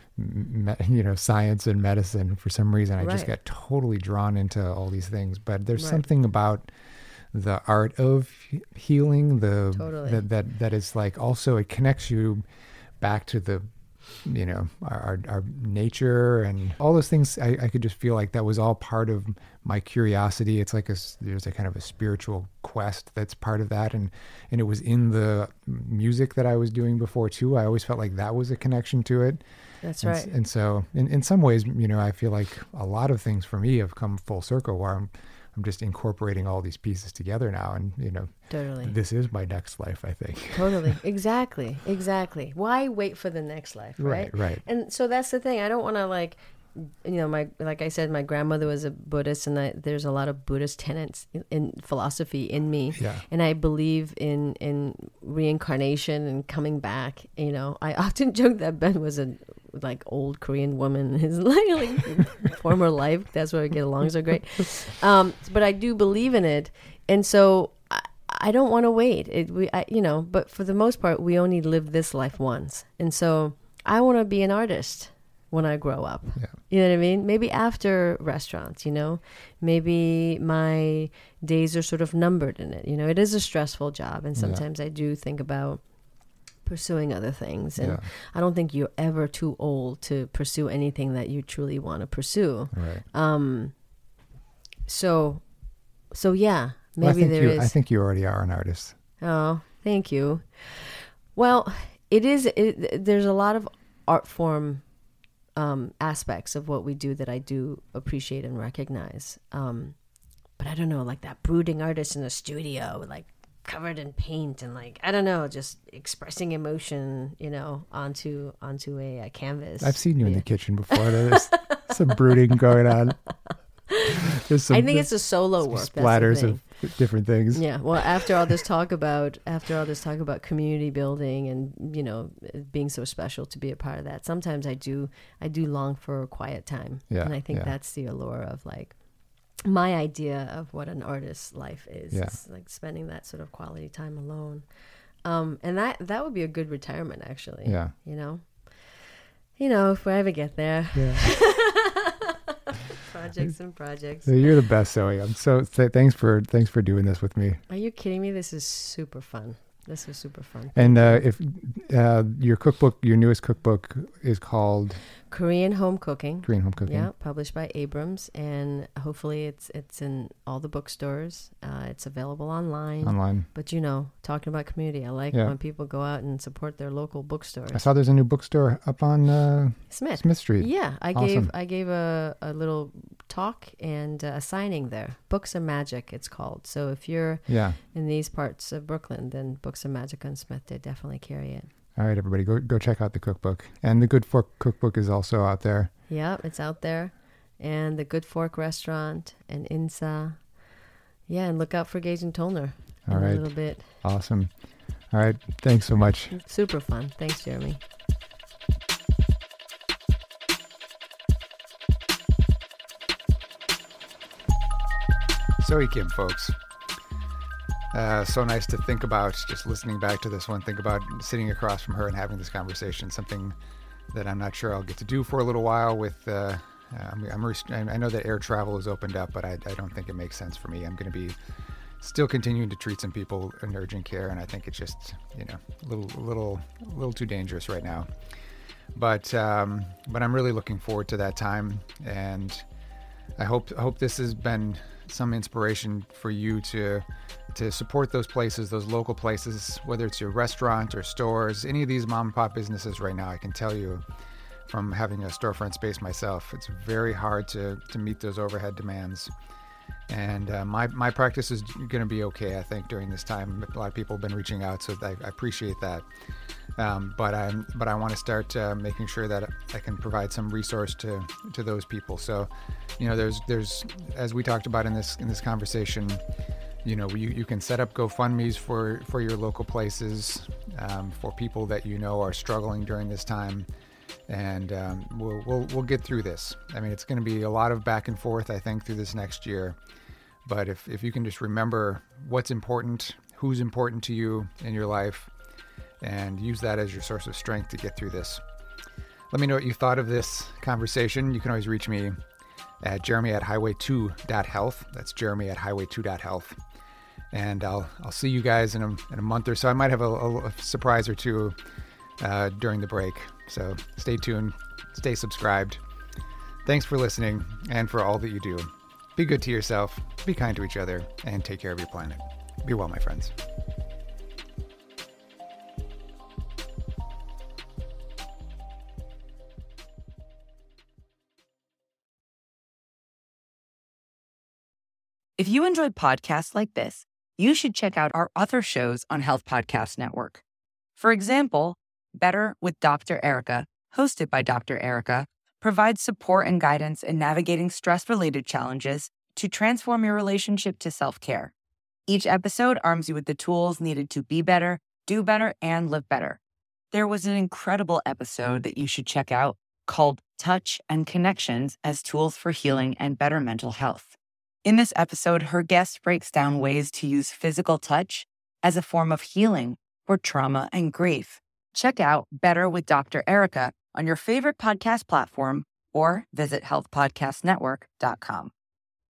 me, you know science and medicine for some reason. I just Right. got totally drawn into all these things. But there's Right. something about the art of he- healing the Totally. that that that is like also it connects you back to the you know our, our our nature and all those things. I, I could just feel like that was all part of my curiosity. It's like a s- there's a kind of a spiritual quest that's part of that, and and it was in the music that I was doing before too. I always felt like that was a connection to it. That's And, right. s- and so in, in some ways, you know, I feel like a lot of things for me have come full circle, where I'm I'm just incorporating all these pieces together now, and you know, Totally. this is my next life, I think. Totally. Exactly. Exactly. Why wait for the next life, right? Right, right. And so that's the thing. I don't want to like, you know, my like I said, my grandmother was a Buddhist, and I, there's a lot of Buddhist tenets in, in philosophy in me. Yeah. And I believe in in reincarnation and coming back. You know, I often joke that Ben was a like old Korean woman in his like, like former life. That's why we get along so great. Um, but I do believe in it, and so I, I don't want to wait. It, we, I, you know, but for the most part, we only live this life once, and so I want to be an artist when I grow up. Yeah. You know what I mean? Maybe after restaurants, you know, maybe my days are sort of numbered in it. You know, it is a stressful job, and Yeah. sometimes I do think about pursuing other things, and Yeah. I don't think you're ever too old to pursue anything that you truly want to pursue. Right. Um, so, so yeah, Well, I maybe think there you, is. I think you already are an artist. Oh, thank you. Well, it is. It, there's a lot of art form um, aspects of what we do that I do appreciate and recognize. Um, but I don't know, like that brooding artist in the studio, like covered in paint and like I don't know, just expressing emotion, you know, onto onto a, a canvas. I've seen you in Yeah. the kitchen before. There's some brooding going on. There's some I think it's a solo work. That's the splatters thing. of different things. Yeah. Well, after all this talk about after all this talk about community building and you know being so special to be a part of that, sometimes I do I do long for a quiet time, Yeah, and I think yeah. that's the allure of like my idea of what an artist's life is. Yeah. It's like spending that sort of quality time alone, um, and that that would be a good retirement actually. Yeah. You know, you know if we ever get there, Yeah. projects and projects. So you're the best, Zoe. I'm so th- thanks for thanks for doing this with me. Are you kidding me? This is super fun. This was super fun. And uh, if uh, your cookbook, your newest cookbook is called Korean Home Cooking. Korean Home Cooking. Yeah, published by Abrams, and hopefully it's it's in all the bookstores. Uh, it's available online. Online. But you know, talking about community, I like Yeah. when people go out and support their local bookstores. I saw there's a new bookstore up on uh, Smith. Smith Street. Yeah, I Awesome. gave I gave a, a little talk and a signing there. Books and Magic, it's called. So if you're Yeah. in these parts of Brooklyn, then Books and Magic on Smith, they definitely carry it. All right, everybody, go go check out the cookbook. And the Good Fork cookbook is also out there. Yeah, it's out there. And the Good Fork Restaurant and I N S A. Yeah, and look out for Gage and Tollner All in right. a little bit. Awesome. All right, thanks so much. Super fun. Thanks, Jeremy. Zoe Kim, folks. Uh, so nice to think about just listening back to this one, think about sitting across from her and having this conversation, something that I'm not sure I'll get to do for a little while with, uh, I'm, I'm rest- I know that air travel is opened up, but I, I don't think it makes sense for me. I'm going to be still continuing to treat some people in urgent care, and I think it's just, you know, a little, a little, a little too dangerous right now. But, um, but I'm really looking forward to that time, and I hope, I hope this has been some inspiration for you to to support those places, those local places, whether it's your restaurant or stores, any of these mom and pop businesses right now. I can tell you from having a storefront space myself, it's very hard to to meet those overhead demands. And uh, my my practice is going to be okay, I think, during this time. A lot of people have been reaching out, so I, I appreciate that. Um, but I'm but I want to start uh, making sure that I can provide some resource to to those people. So, you know, there's there's as we talked about in this in this conversation, you know, you, you can set up GoFundMe's for for your local places, um, for people that you know are struggling during this time, and um, we'll we'll we'll get through this. I mean, it's going to be a lot of back and forth, I think, through this next year. But if if you can just remember what's important, who's important to you in your life, and use that as your source of strength to get through this. Let me know what you thought of this conversation. You can always reach me at jeremy at highway two dot health. That's jeremy at highway two dot health. And I'll I'll see you guys in a, in a month or so. I might have a, a, a surprise or two uh, during the break. So stay tuned. Stay subscribed. Thanks for listening and for all that you do. Be good to yourself, be kind to each other, and take care of your planet. Be well, my friends. If you enjoyed podcasts like this, you should check out our other shows on Health Podcast Network. For example, Better with Doctor Erica, hosted by Doctor Erica, provides support and guidance in navigating stress-related challenges to transform your relationship to self-care. Each episode arms you with the tools needed to be better, do better, and live better. There was an incredible episode that you should check out called Touch and Connections as Tools for Healing and Better Mental Health. In this episode, her guest breaks down ways to use physical touch as a form of healing for trauma and grief. Check out Better with Doctor Erica on your favorite podcast platform or visit health podcast network dot com.